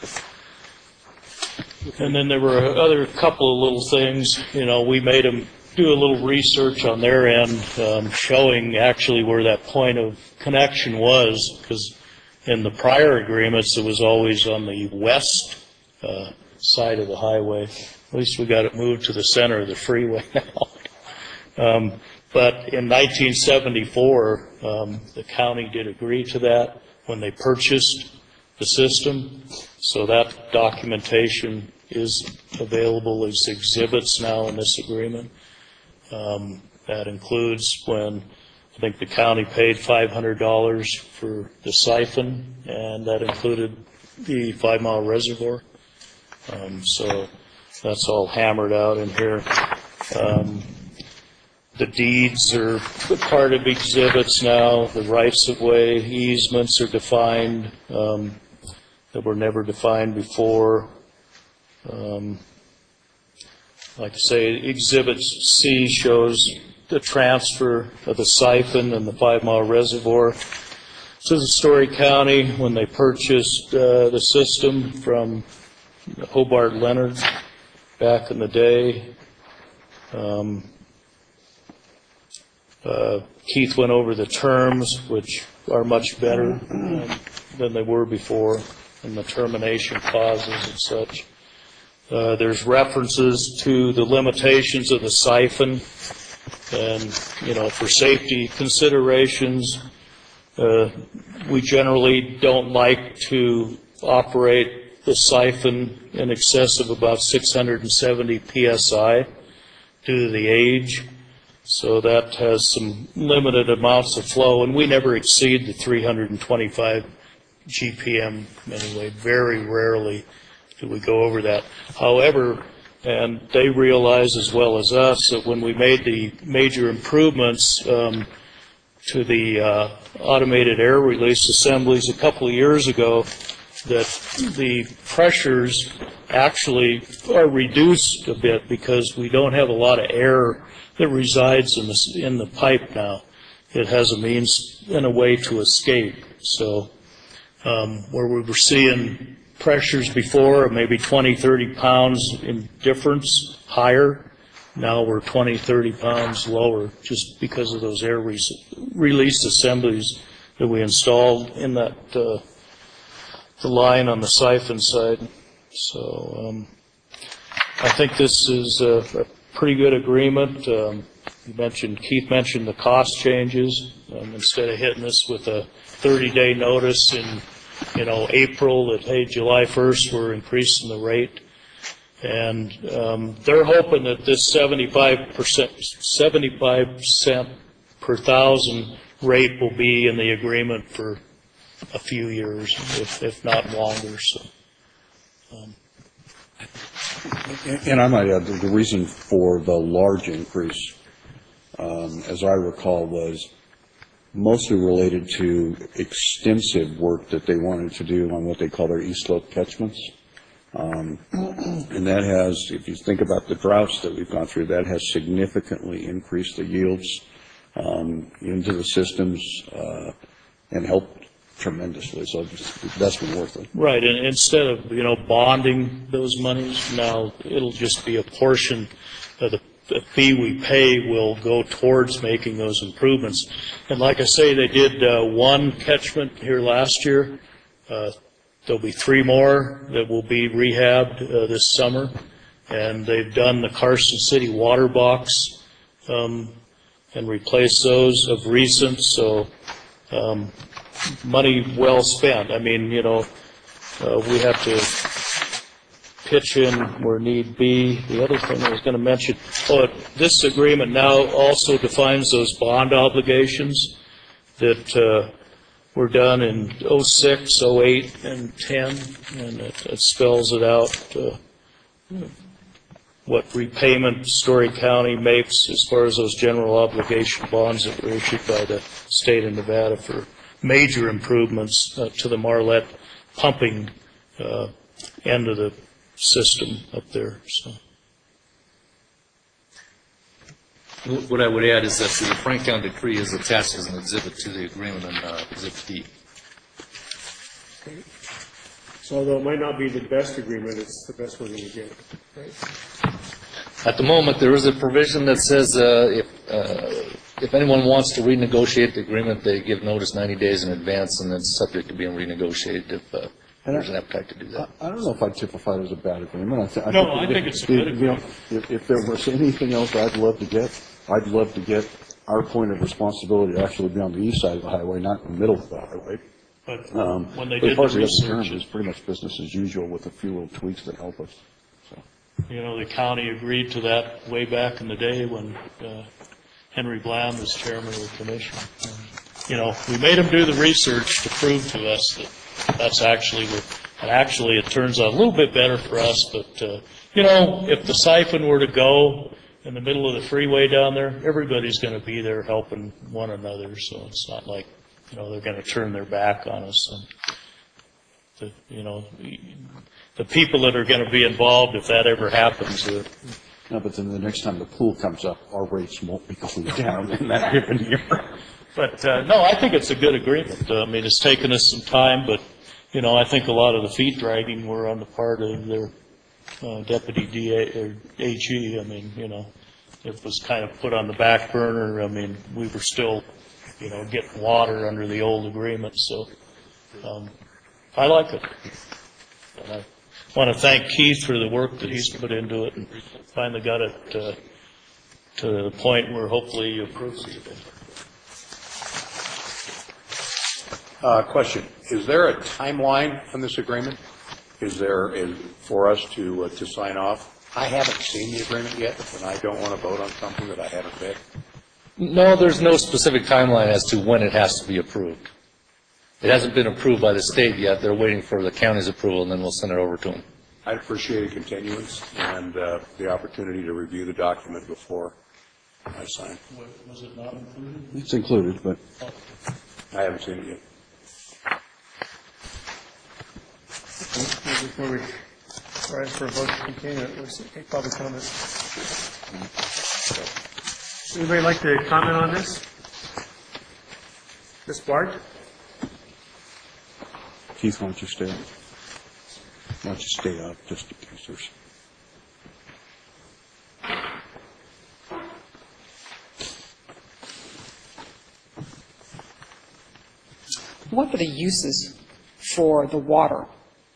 Speaker 7: And then there were other couple of little things. We made them do a little research on their end, showing actually where that point of connection was, because in the prior agreements it was always on the west side of the highway, least we got it moved to the center of the freeway now. But in 1974, the county did agree to that when they purchased the system. So that documentation is available as exhibits now in this agreement. That includes when I think the county paid $500 for the siphon, and that included the 5 Mile Reservoir. So that's all hammered out in here. The deeds are part of exhibits now. The rights-of-way easements are defined that were never defined before. Like I say, Exhibit C shows the transfer of the siphon and the 5 Mile Reservoir to the Story County when they purchased the system from Hobart Leonard back in the day. Keith went over the terms, which are much better than they were before, and the termination clauses and such. There's references to the limitations of the siphon, and, you know, for safety considerations, we generally don't like to operate the siphon in excess of about 670 psi due to the age. So that has some limited amounts of flow, and we never exceed the 325 GPM anyway. Very rarely do we go over that. However, and they realize as well as us that when we made the major improvements to the automated air release assemblies a couple of years ago, that the pressures actually are reduced a bit because we don't have a lot of air that resides in the pipe now. It has a means and a way to escape. So where we were seeing pressures before of maybe 20, 30 pounds in difference higher, now we're 20, 30 pounds lower just because of those air release assemblies that we installed in that the line on the siphon side. So I think this is a pretty good agreement. Keith mentioned the cost changes. Instead of hitting us with a 30-day notice in April that, hey, July 1st, we're increasing the rate. And they're hoping that this 75 cent per thousand rate will be in the agreement for a few years, if not longer. So.
Speaker 2: And I might add that the reason for the large increase, as I recall, was mostly related to extensive work that they wanted to do on what they call their east slope catchments. And that has, if you think about the droughts that we've gone through, that has significantly increased the yields into the systems and helped tremendously. So that's been worth it.
Speaker 7: Right, and instead of bonding those monies, now it'll just be a portion of the fee we pay will go towards making those improvements. And like I say, they did one catchment here last year. There'll be 3 more that will be rehabbed this summer, and they've done the Carson City water box and replaced those of recent. So money well spent. I mean, we have to pitch in where need be. The other thing I was going to mention, this agreement now also defines those bond obligations that were done in 06, 08, and 10, and it spells it out what repayment Story County makes as far as those general obligation bonds that were issued by the state of Nevada for major improvements to the Marlette pumping end of the system up there. So.
Speaker 10: What I would add is that the Franktown decree is attached as an exhibit to the agreement on Exhibit D.
Speaker 1: Okay. So although it might not be the best agreement, it's the best we're going to get. Right?
Speaker 10: At the moment, there is a provision that says if anyone wants to renegotiate the agreement, they give notice 90 days in advance, and it's subject to being renegotiated there's an appetite to do that.
Speaker 2: I don't know if I'd typify it as a bad agreement. I
Speaker 7: think it's a good agreement.
Speaker 2: If there was anything else I'd love to get our point of responsibility to actually be on the east side of the highway, not in the middle of the highway.
Speaker 7: But when
Speaker 2: But
Speaker 7: they did
Speaker 2: as far as
Speaker 7: the
Speaker 2: the other
Speaker 7: research,
Speaker 2: terms, it's pretty much business as usual with a few little tweaks that help us. So,
Speaker 7: the county agreed to that way back in the day when Henry Bland was chairman of the commission. We made him do the research to prove to us that that's actually it turns out a little bit better for us, but, if the siphon were to go in the middle of the freeway down there, everybody's going to be there helping one another, so it's not like, they're going to turn their back on us. And the people that are going to be involved, if that ever happens.
Speaker 2: no, but then the next time the pool comes up, our rates won't be going down in that given year.
Speaker 7: But, no, I think it's a good agreement. It's taken us some time, but, I think a lot of the feet dragging were on the part of their deputy DA or AG. It was kind of put on the back burner. We were still, getting water under the old agreement, so I like it. And I want to thank Keith for the work that he's put into it and finally got it to the point where hopefully he approves it.
Speaker 3: Question, is there a timeline on this agreement? Is there, for us to sign off? I haven't seen the agreement yet, and I don't want to vote on something that I haven't read.
Speaker 10: No, there's no specific timeline as to when it has to be approved. It hasn't been approved by the state yet. They're waiting for the county's approval, and then we'll send it over to them.
Speaker 3: I'd appreciate a continuance and the opportunity to review the document before I sign.
Speaker 7: Was it not included?
Speaker 2: It's included, but
Speaker 3: I haven't seen it yet.
Speaker 1: Before we rise for a vote to continue, let's take public comments. Anybody like to comment on this? Ms. Bart?
Speaker 2: Keith, why don't you stay up? Why don't you stay up just in case there's...
Speaker 13: What are the uses for the water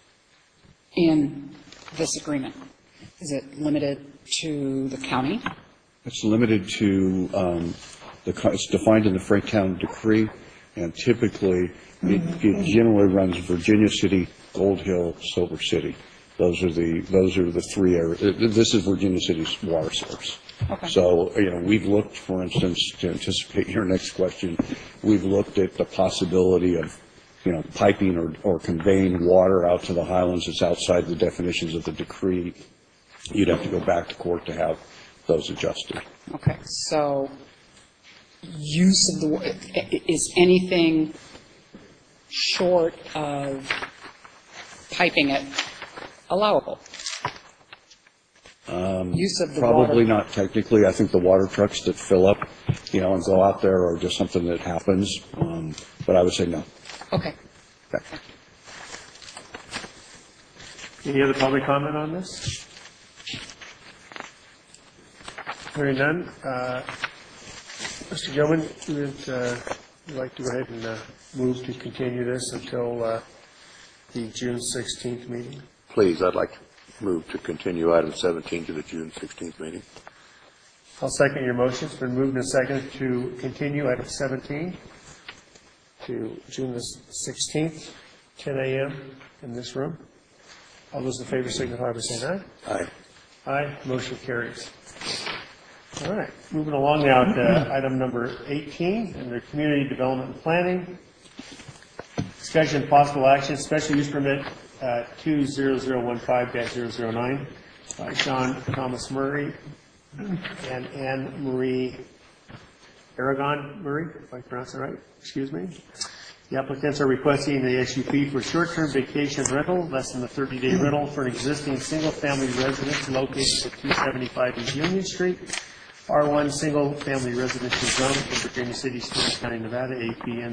Speaker 13: in this agreement? Is it limited to the county?
Speaker 2: It's limited to, it's defined in the Franktown decree, and typically it generally runs Virginia City, Gold Hill, Silver City. Those are the three areas. This is Virginia City's water source.
Speaker 13: Okay.
Speaker 2: So, we've looked, for instance, to anticipate your next question, we've looked at the possibility of, piping or conveying water out to the highlands that's outside the definitions of the decree. You'd have to go back to court to have those adjusted.
Speaker 13: Okay, so use of the, is anything short of piping it allowable? Use of the
Speaker 2: Probably
Speaker 13: water.
Speaker 2: not technically. I think the water trucks that fill up, and go out there are just something that happens. But I would say no.
Speaker 13: Okay.
Speaker 2: Okay.
Speaker 1: Any other public comment on this? Hearing none. Mr. Gilman, would like to go ahead and move to continue this until the June 16th meeting?
Speaker 3: Please, I'd like to move to continue item 17 to the June 16th meeting.
Speaker 1: I'll second your motion. It's been moved and seconded to continue item 17 to June the 16th, 10 a.m. in this room. All those in favor signify by saying aye.
Speaker 3: Aye.
Speaker 1: Aye. Motion carries. All right. Moving along now to item number 18, under Community Development and Planning. Discussion and possible action, special use permit 20015-009 by Sean Thomas Murray and Anne Marie Aragon Murray, if I pronounce it right. Excuse me. The applicants are requesting the SUP for short-term vacation rental, less than a 30-day rental for an existing single-family residence located at 275 East Union Street, R1 single-family residential zone in Virginia City, Stewart County, Nevada, APN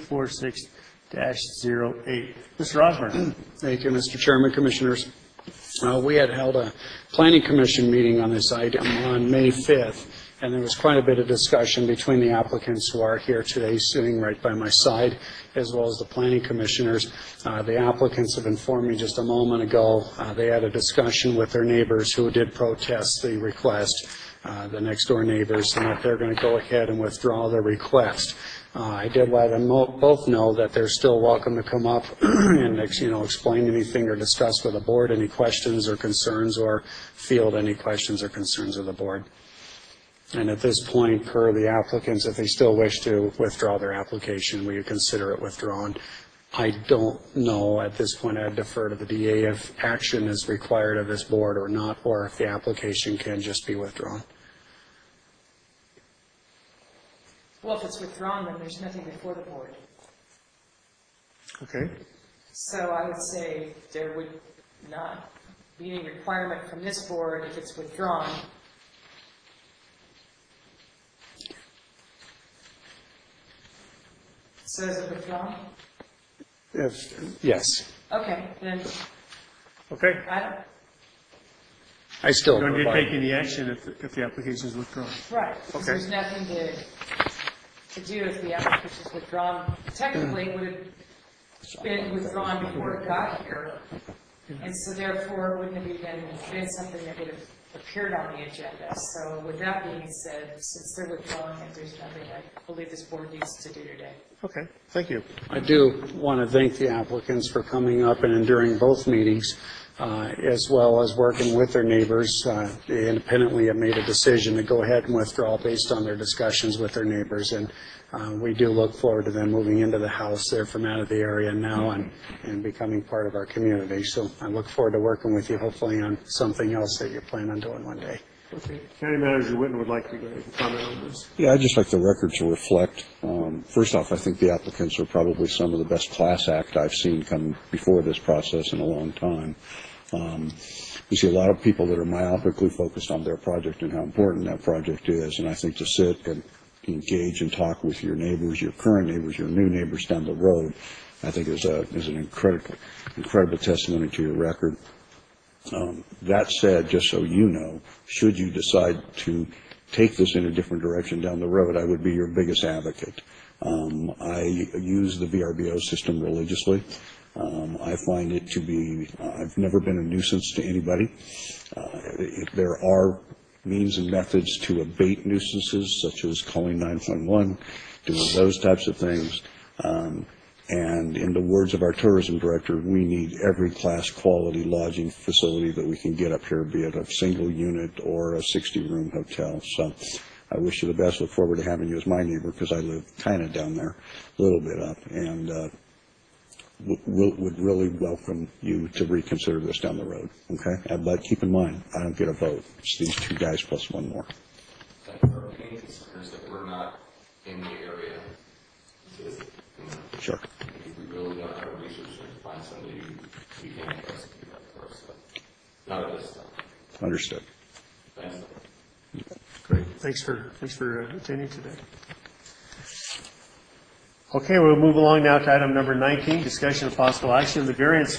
Speaker 1: 001-246-08. Mr. Osborne.
Speaker 12: Thank you, Mr. Chairman, Commissioners. We had held a planning commission meeting on this item on May 5th, and there was quite a bit of discussion between the applicants who are here today, sitting right by my side, as well as the planning commissioners. The applicants have informed me just a moment ago they had a discussion with their neighbors who did protest the request, the next door neighbors, and that they're going to go ahead and withdraw their request. I did let them both know that they're still welcome to come up and explain anything or discuss with the board any questions or concerns, or field any questions or concerns of the board. And at this point, per the applicants, if they still wish to withdraw their application, we would consider it withdrawn. I don't know at this point. I'd defer to the DA if action is required of this board or not, or if the application can just be withdrawn.
Speaker 11: Well, if it's withdrawn, then there's nothing before the board.
Speaker 1: Okay.
Speaker 11: So I would say there would not be any requirement from this board if it's withdrawn. So is it withdrawn?
Speaker 12: Yes.
Speaker 11: Okay, then
Speaker 1: Okay.
Speaker 12: I still
Speaker 1: Don't you
Speaker 12: provide-
Speaker 1: take any action if the application is withdrawn?
Speaker 11: right, because
Speaker 1: Okay.
Speaker 11: there's nothing to do if the application is withdrawn. Technically, it would have been withdrawn before it got here. And so therefore, wouldn't have even been something that would have appeared on the agenda. So with that being said, since they're withdrawing it, there's nothing I believe this board needs to do today.
Speaker 1: Okay, thank you.
Speaker 12: I do want to thank the applicants for coming up and enduring both meetings, as well as working with their neighbors. They independently have made a decision to go ahead and withdraw based on their discussions with their neighbors, and we do look forward to them moving into the house there from out of the area now and becoming part of our community. So I look forward to working with you, hopefully on something else that you plan on doing one day.
Speaker 1: Okay. County Manager Whitten would like to go ahead and comment on this.
Speaker 2: Yeah, I'd just like the record to reflect. First off, I think the applicants are probably some of the best class act I've seen come before this process in a long time. We see a lot of people that are myopically focused on their project and how important that project is, and I think to sit and engage and talk with your neighbors, your current neighbors, your new neighbors down the road, I think is an incredible testimony to your record. That said, just so you know, should you decide to take this in a different direction down the road, I would be your biggest advocate. I use the VRBO system religiously. I find it to be, I've never been a nuisance to anybody. If there are means and methods to abate nuisances, such as calling 911, doing those types of things. And in the words of our tourism director, we need every class quality lodging facility that we can get up here, be it a single unit or a 60-room hotel. So I wish you the best. Look forward to having you as my neighbor, because I live kind of down there, a little bit up, and would really welcome you to reconsider this down the road. Okay? But keep in mind, I don't get a vote. It's these two guys plus one more.
Speaker 14: Any concerns that we're not in the area?
Speaker 2: Sure.
Speaker 14: We really don't have a research to find somebody who can help us do that for us. Not at this time.
Speaker 2: Understood.
Speaker 14: Thanks.
Speaker 1: Great. Thanks for attending today. Okay, we'll move along now to item number 19, discussion of possible action. The variance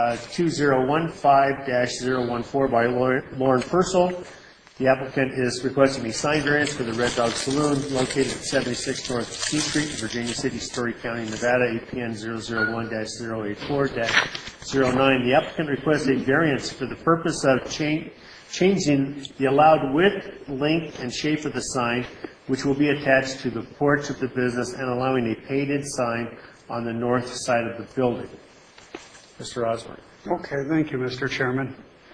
Speaker 1: 2015-014 by Lauren Purcell. The applicant is requesting a sign variance for the Red Dog Saloon located at 76 North C Street, Virginia City, Story County, Nevada, APN 001-084-09. The applicant requests a variance for the purpose of changing the allowed width, length, and shape of the sign, which will be attached to the porch of the business, and allowing a painted sign on the north side of the building. Mr. Osborne.
Speaker 12: Okay, thank you, Mr. Chairman.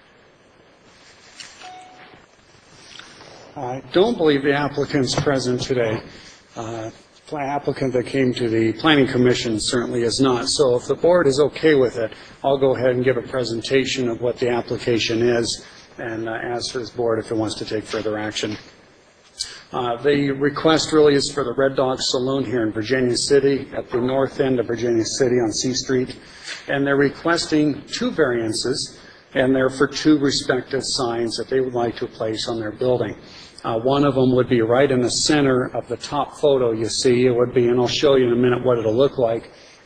Speaker 12: I don't believe the applicant's present today. The applicant that came to the Planning Commission certainly is not. So if the board is okay with it, I'll go ahead and give a presentation of what the application is and ask for this board if it wants to take further action. The request really is for the Red Dog Saloon here in Virginia City, at the north end of Virginia City on C Street. And they're requesting two variances, and they're for two respective signs that they would like to place on their building. One of them would be right in the center of the top photo you see. It would be, and I'll show you in a minute what it'll look like,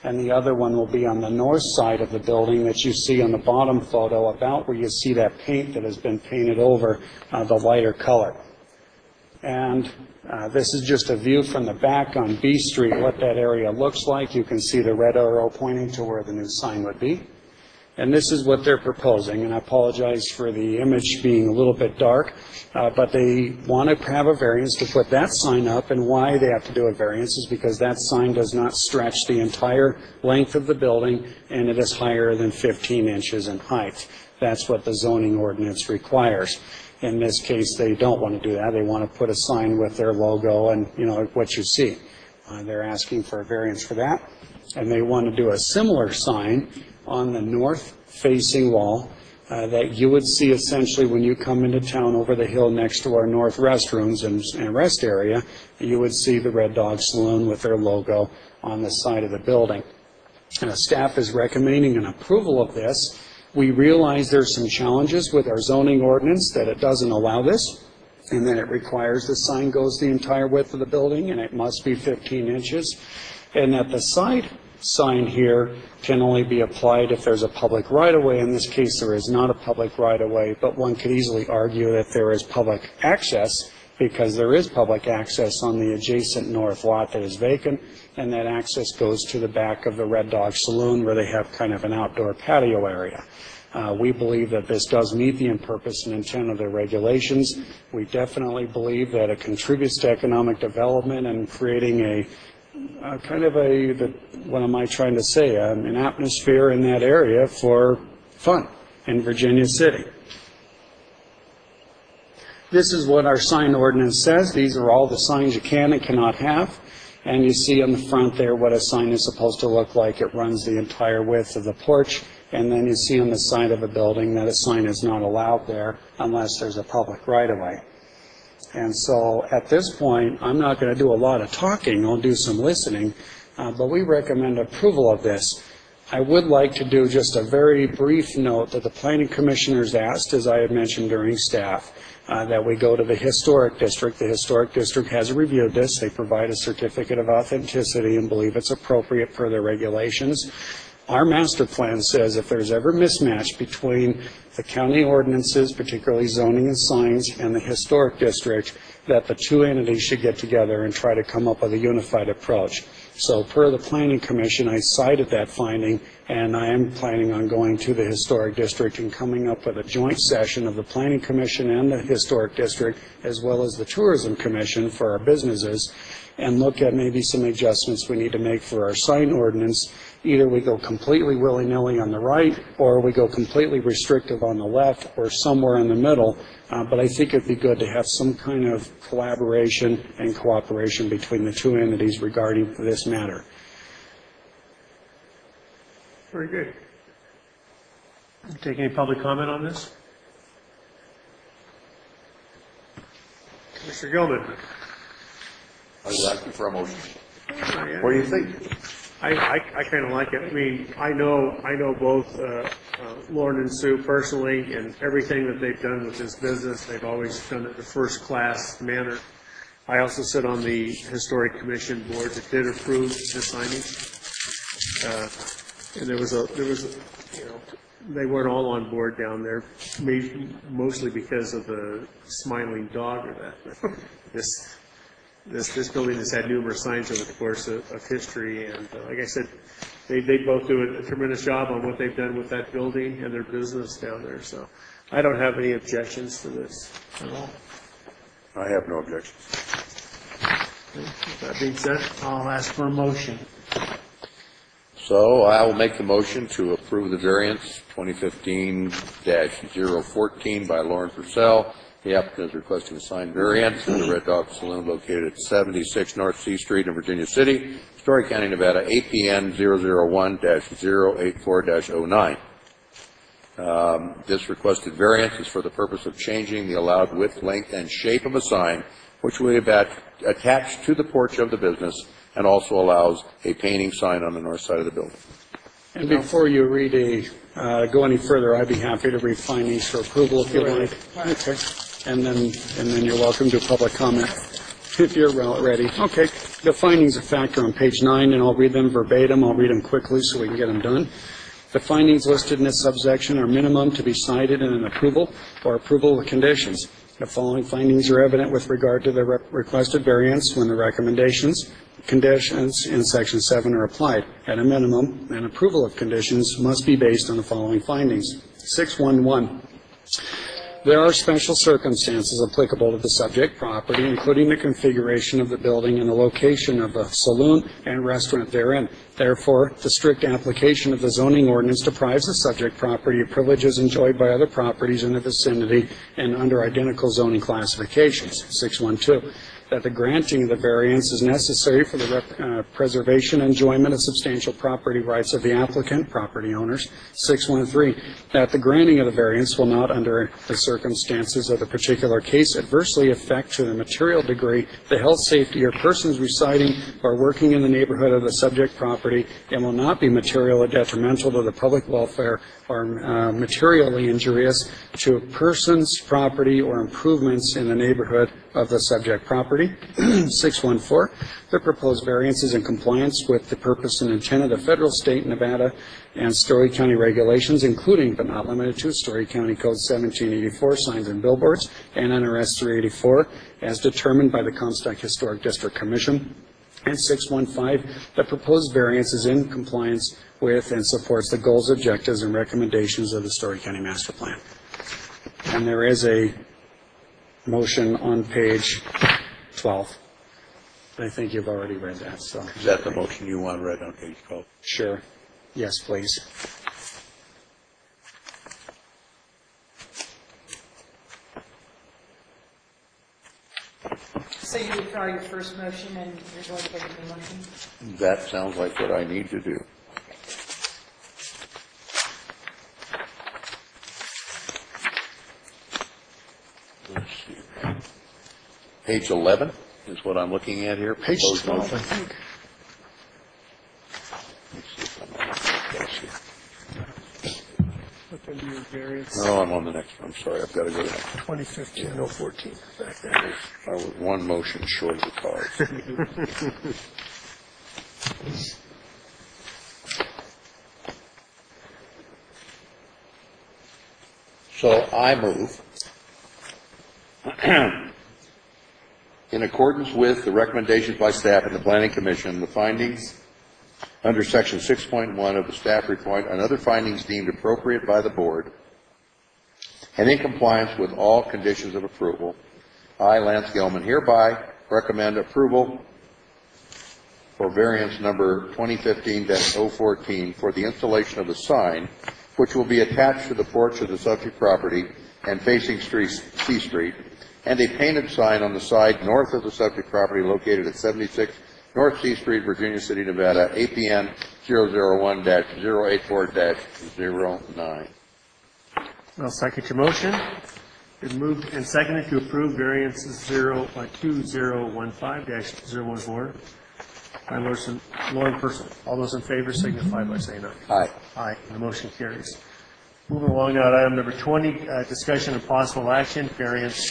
Speaker 12: and the other one will be on the north side of the building that you see on the bottom photo, about where you see that paint that has been painted over the lighter color. And this is just a view from the back on B Street, what that area looks like. You can see the red arrow pointing to where the new sign would be. And this is what they're proposing, and I apologize for the image being a little bit dark, but they want to have a variance to put that sign up, and why they have to do a variance is because that sign does not stretch the entire length of the building, and it is higher than 15 inches in height. That's what the zoning ordinance requires. In this case, they don't want to do that. They want to put a sign with their logo and, you know, what you see. They're asking for a variance for that, and they want to do a similar sign on the north-facing wall that you would see essentially when you come into town over the hill next to our north restrooms and rest area. You would see the Red Dog Saloon with their logo on the side of the building. Staff is recommending an approval of this. We realize there's some challenges with our zoning ordinance that it doesn't allow this, and that it requires the sign goes the entire width of the building, and it must be 15 inches, and that the side sign here can only be applied if there's a public right-of-way. In this case, there is not a public right-of-way, but one could easily argue that there is public access, because there is public access on the adjacent north lot that is vacant, and that access goes to the back of the Red Dog Saloon, where they have kind of an outdoor patio area. We believe that this does meet the purpose and intent of the regulations. We definitely believe that it contributes to economic development and creating what am I trying to say, an atmosphere in that area for fun in Virginia City. This is what our sign ordinance says. These are all the signs you can and cannot have. And you see on the front there what a sign is supposed to look like. It runs the entire width of the porch. And then you see on the side of a building that a sign is not allowed there unless there's a public right-of-way. And so at this point, I'm not going to do a lot of talking. I'll do some listening. But we recommend approval of this. I would like to do just a very brief note that the Planning Commissioners asked, as I had mentioned during staff, that we go to the Historic District. The Historic District has reviewed this. They provide a certificate of authenticity and believe it's appropriate per their regulations. Our master plan says if there's ever mismatch between the county ordinances, particularly zoning and signs, and the Historic District, that the two entities should get together and try to come up with a unified approach. So per the Planning Commission, I cited that finding, and I am planning on going to the Historic District and coming up with a joint session of the Planning Commission and the Historic District, as well as the Tourism Commission for our businesses, and look at maybe some adjustments we need to make for our sign ordinance. Either we go completely willy-nilly on the right, or we go completely restrictive on the left, or somewhere in the middle. But I think it'd be good to have some kind of collaboration and cooperation between the two entities regarding this matter.
Speaker 1: Very good. Take any public comment on this? Mr. Gilman.
Speaker 3: I was asking for a motion. What do you think?
Speaker 1: I kind of like it. I mean, I know both Lauren and Sue personally, and everything that they've done with this business, they've always done it in a first-class manner. I also sit on the Historic Commission board that did approve the signing, and there was they weren't all on board down there, mostly because of the smiling dog or that. This building has had numerous signs over the course of history, and like I said, they both do a tremendous job on what they've done with that building and their business down there. So I don't have any objections to this at all.
Speaker 3: I have no objections.
Speaker 1: With that being said, I'll ask for a motion.
Speaker 3: So I will make the motion to approve the variance 2015-014 by Lauren Purcell. The applicant is requesting a sign variance in the Red Dog Saloon located at 76 North C Street in Virginia City, Story County, Nevada, APN 001-084-09. This requested variance is for the purpose of changing the allowed width, length, and shape of a sign, which will be attached to the porch of the business, and also allows a painting sign on the north side of the building.
Speaker 12: And before you go any further, I'd be happy to read findings for approval if you like. Okay. And then you're welcome to public comment if you're ready. Okay. The findings of fact are on page 9, and I'll read them verbatim. I'll read them quickly so we can get them done. The findings listed in this subsection are minimum to be cited in an approval or approval with conditions. The following findings are evident with regard to the requested variance when the recommendations, conditions in Section 7 are applied. At a minimum, an approval of conditions must be based on the following findings. 6.1.1. There are special circumstances applicable to the subject property, including the configuration of the building and the location of the saloon and restaurant therein. Therefore, the strict application of the zoning ordinance deprives the subject property of privileges enjoyed by other properties in the vicinity and under identical zoning classifications. 6.1.2. That the granting of the variance is necessary for the preservation and enjoyment of substantial property rights of the applicant, property owners. 6.1.3, that the granting of the variance will not, under the circumstances of the particular case, adversely affect to the material degree the health, safety, or persons residing or working in the neighborhood of the subject property, and will not be material or detrimental to the public welfare or materially injurious to a person's property or improvements in the neighborhood of the subject property. 6.1.4, the proposed variance is in compliance with the purpose and intent of the federal, state, Nevada, and Story County regulations, including but not limited to Story County Code 1784, signs and billboards, and NRS 384, as determined by the Comstock Historic District Commission. And 6.1.5, the proposed variance is in compliance with and supports the goals, objectives, and recommendations of the Story County Master Plan. And there is a motion on page 12. I think you've already read that. So
Speaker 3: is that the motion you want read on page 12?
Speaker 12: Sure. Yes, please.
Speaker 11: So you withdraw your first motion and you're going to make a new motion?
Speaker 3: That sounds like what I need to do. Let's see. Page 11 is what I'm looking at here.
Speaker 12: Page
Speaker 3: Proposed
Speaker 12: 12,
Speaker 3: motion.
Speaker 12: I think.
Speaker 3: Let's see if I'm on the next one.
Speaker 1: Look under your variance.
Speaker 3: No, I'm on the next one. I'm sorry, I've got to go down.
Speaker 1: 2015-014, back there.
Speaker 3: I was one motion short of the card. So I move, in accordance with the recommendations by staff and the Planning Commission, the findings under Section 6.1 of the staff report and other findings deemed appropriate by the board and in compliance with all conditions of approval, I, Lance Gelman, hereby recommend approval for variance number 2015-014 for the installation of a sign which will be attached to the porch of the subject property and facing C Street, and a painted sign on the side north of the subject property located at 76 North C Street, Virginia City, Nevada, APN 001-084-09.
Speaker 1: I'll second your motion. Been moved and seconded to approve variance 2015-014 by Lauren Purcell. All those in favor signify by saying aye.
Speaker 3: Aye.
Speaker 1: Aye. The motion carries. Moving along now to item number 20, discussion of possible action, variance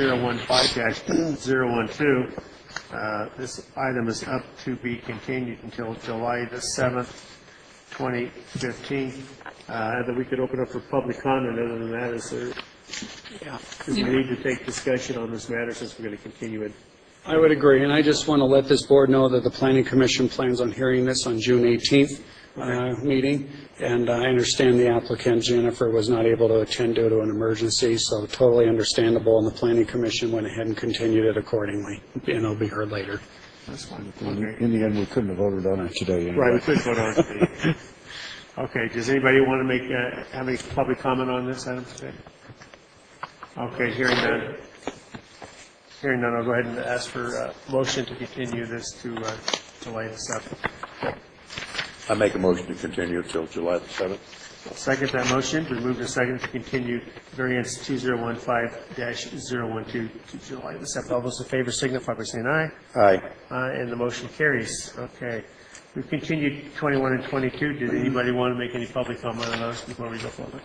Speaker 1: 2015-012. This item is up to be continued until July the 7th, 2015. That we could open up for public comment. Other than that, is there? Yeah. We need to take discussion on this matter since we're going to continue it.
Speaker 12: I would agree, and I just want to let this board know that the Planning Commission plans on hearing this on June 18th meeting, and I understand the applicant, Jennifer, was not able to attend due to an emergency, so totally understandable, and the Planning Commission went ahead and continued it accordingly, and it'll be heard later.
Speaker 1: That's fine.
Speaker 2: In the end, we couldn't have voted on it today anyway.
Speaker 1: Right, we couldn't vote on it today. Okay, does anybody want to make, have any public comment on this item today? Okay, hearing none. Hearing none, I'll go ahead and ask for a motion to continue this to July the 7th.
Speaker 3: I make a motion to continue until July the 7th.
Speaker 1: I'll second that motion. We move to second to continue variance 2015-012 to July the 7th. All those in favor signify by saying aye.
Speaker 3: Aye.
Speaker 1: And the motion carries. Okay. We've continued 21 and 22. Did anybody want to make any public comment on those before we go forward?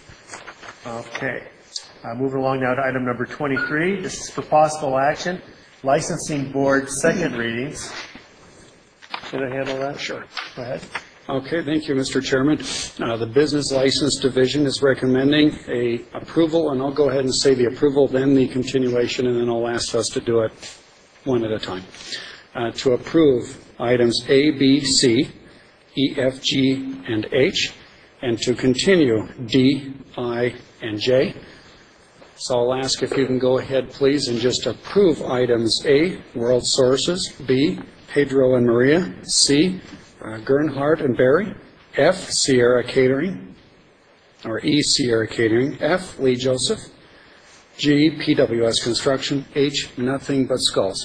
Speaker 1: Okay. Moving along now to item number 23. This is for possible action. Licensing Board, second readings. Can I handle that? Sure. Go ahead.
Speaker 12: Okay, thank you, Mr. Chairman. The Business License Division is recommending a approval, and I'll go ahead and say the approval, then the continuation, and then I'll ask us to do it one at a time. To approve items A, B, C, E, F, G, and H, and to continue D, I, and J. So I'll ask if you can go ahead, please, and just approve items A, World Sources, B, Pedro and Maria, C, Gernhardt and Barry, F, Sierra Catering, or E, Sierra Catering, F, Lee Joseph, G, PWS Construction, H, Nothing But Skulls.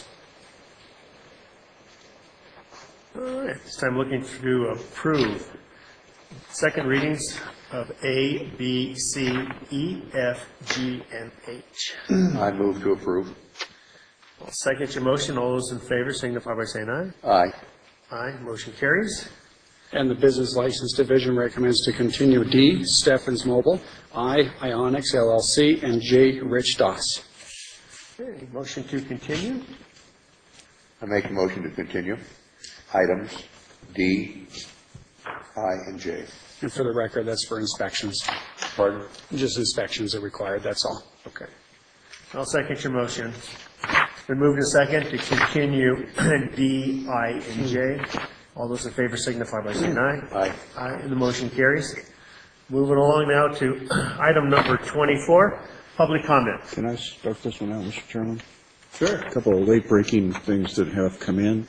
Speaker 1: All right, this time looking to approve second readings of A, B, C, E, F, G, and H.
Speaker 3: I move to approve.
Speaker 1: I'll second your motion. All those in favor signify by saying aye.
Speaker 3: Aye.
Speaker 1: Aye, motion carries.
Speaker 12: And the Business License Division recommends to continue D, Stephens Mobile, I, Ionix LLC, and J, Rich Doss.
Speaker 1: Okay, motion to continue.
Speaker 3: I make a motion to continue items D, I, and J.
Speaker 12: And for the record, that's for inspections.
Speaker 3: Pardon?
Speaker 12: Just inspections are required, that's all.
Speaker 1: Okay. I'll second your motion. It's been moved to second to continue D, I, and J. All those in favor signify by saying aye.
Speaker 3: Aye.
Speaker 1: Aye, and the motion carries. Moving along now to item number 24, public comment.
Speaker 2: Can I start this one out, Mr. Chairman?
Speaker 1: Sure.
Speaker 2: A couple of late-breaking things that have come in.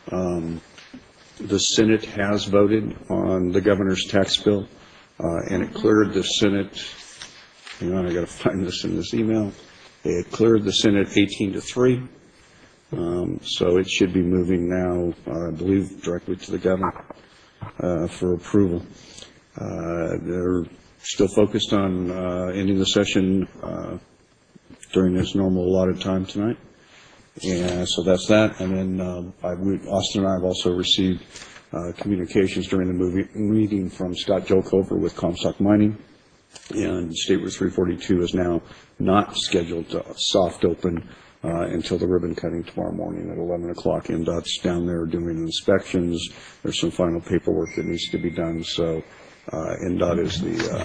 Speaker 2: The Senate has voted on the governor's tax bill, and it cleared the Senate. Hang on, I got to find this in this email. It cleared the Senate 18-3, so it should be moving now, I believe, directly to the governor for approval. They're still focused on ending the session during this normal allotted time tonight. And so that's that. And then Austin and I have also received communications during the meeting from Scott Jokover with Comstock Mining. And State Route 342 is now not scheduled to soft open until the ribbon cutting tomorrow morning at 11 o'clock. NDOT's down there doing inspections. There's some final paperwork that needs to be done. So NDOT is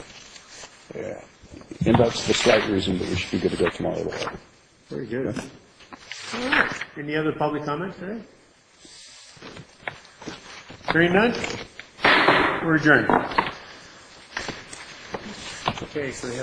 Speaker 2: NDOT's the slight reason that we should be good to go tomorrow.
Speaker 1: Very good. All right. Any other public comment today? Hearing none? We're adjourned. Okay, so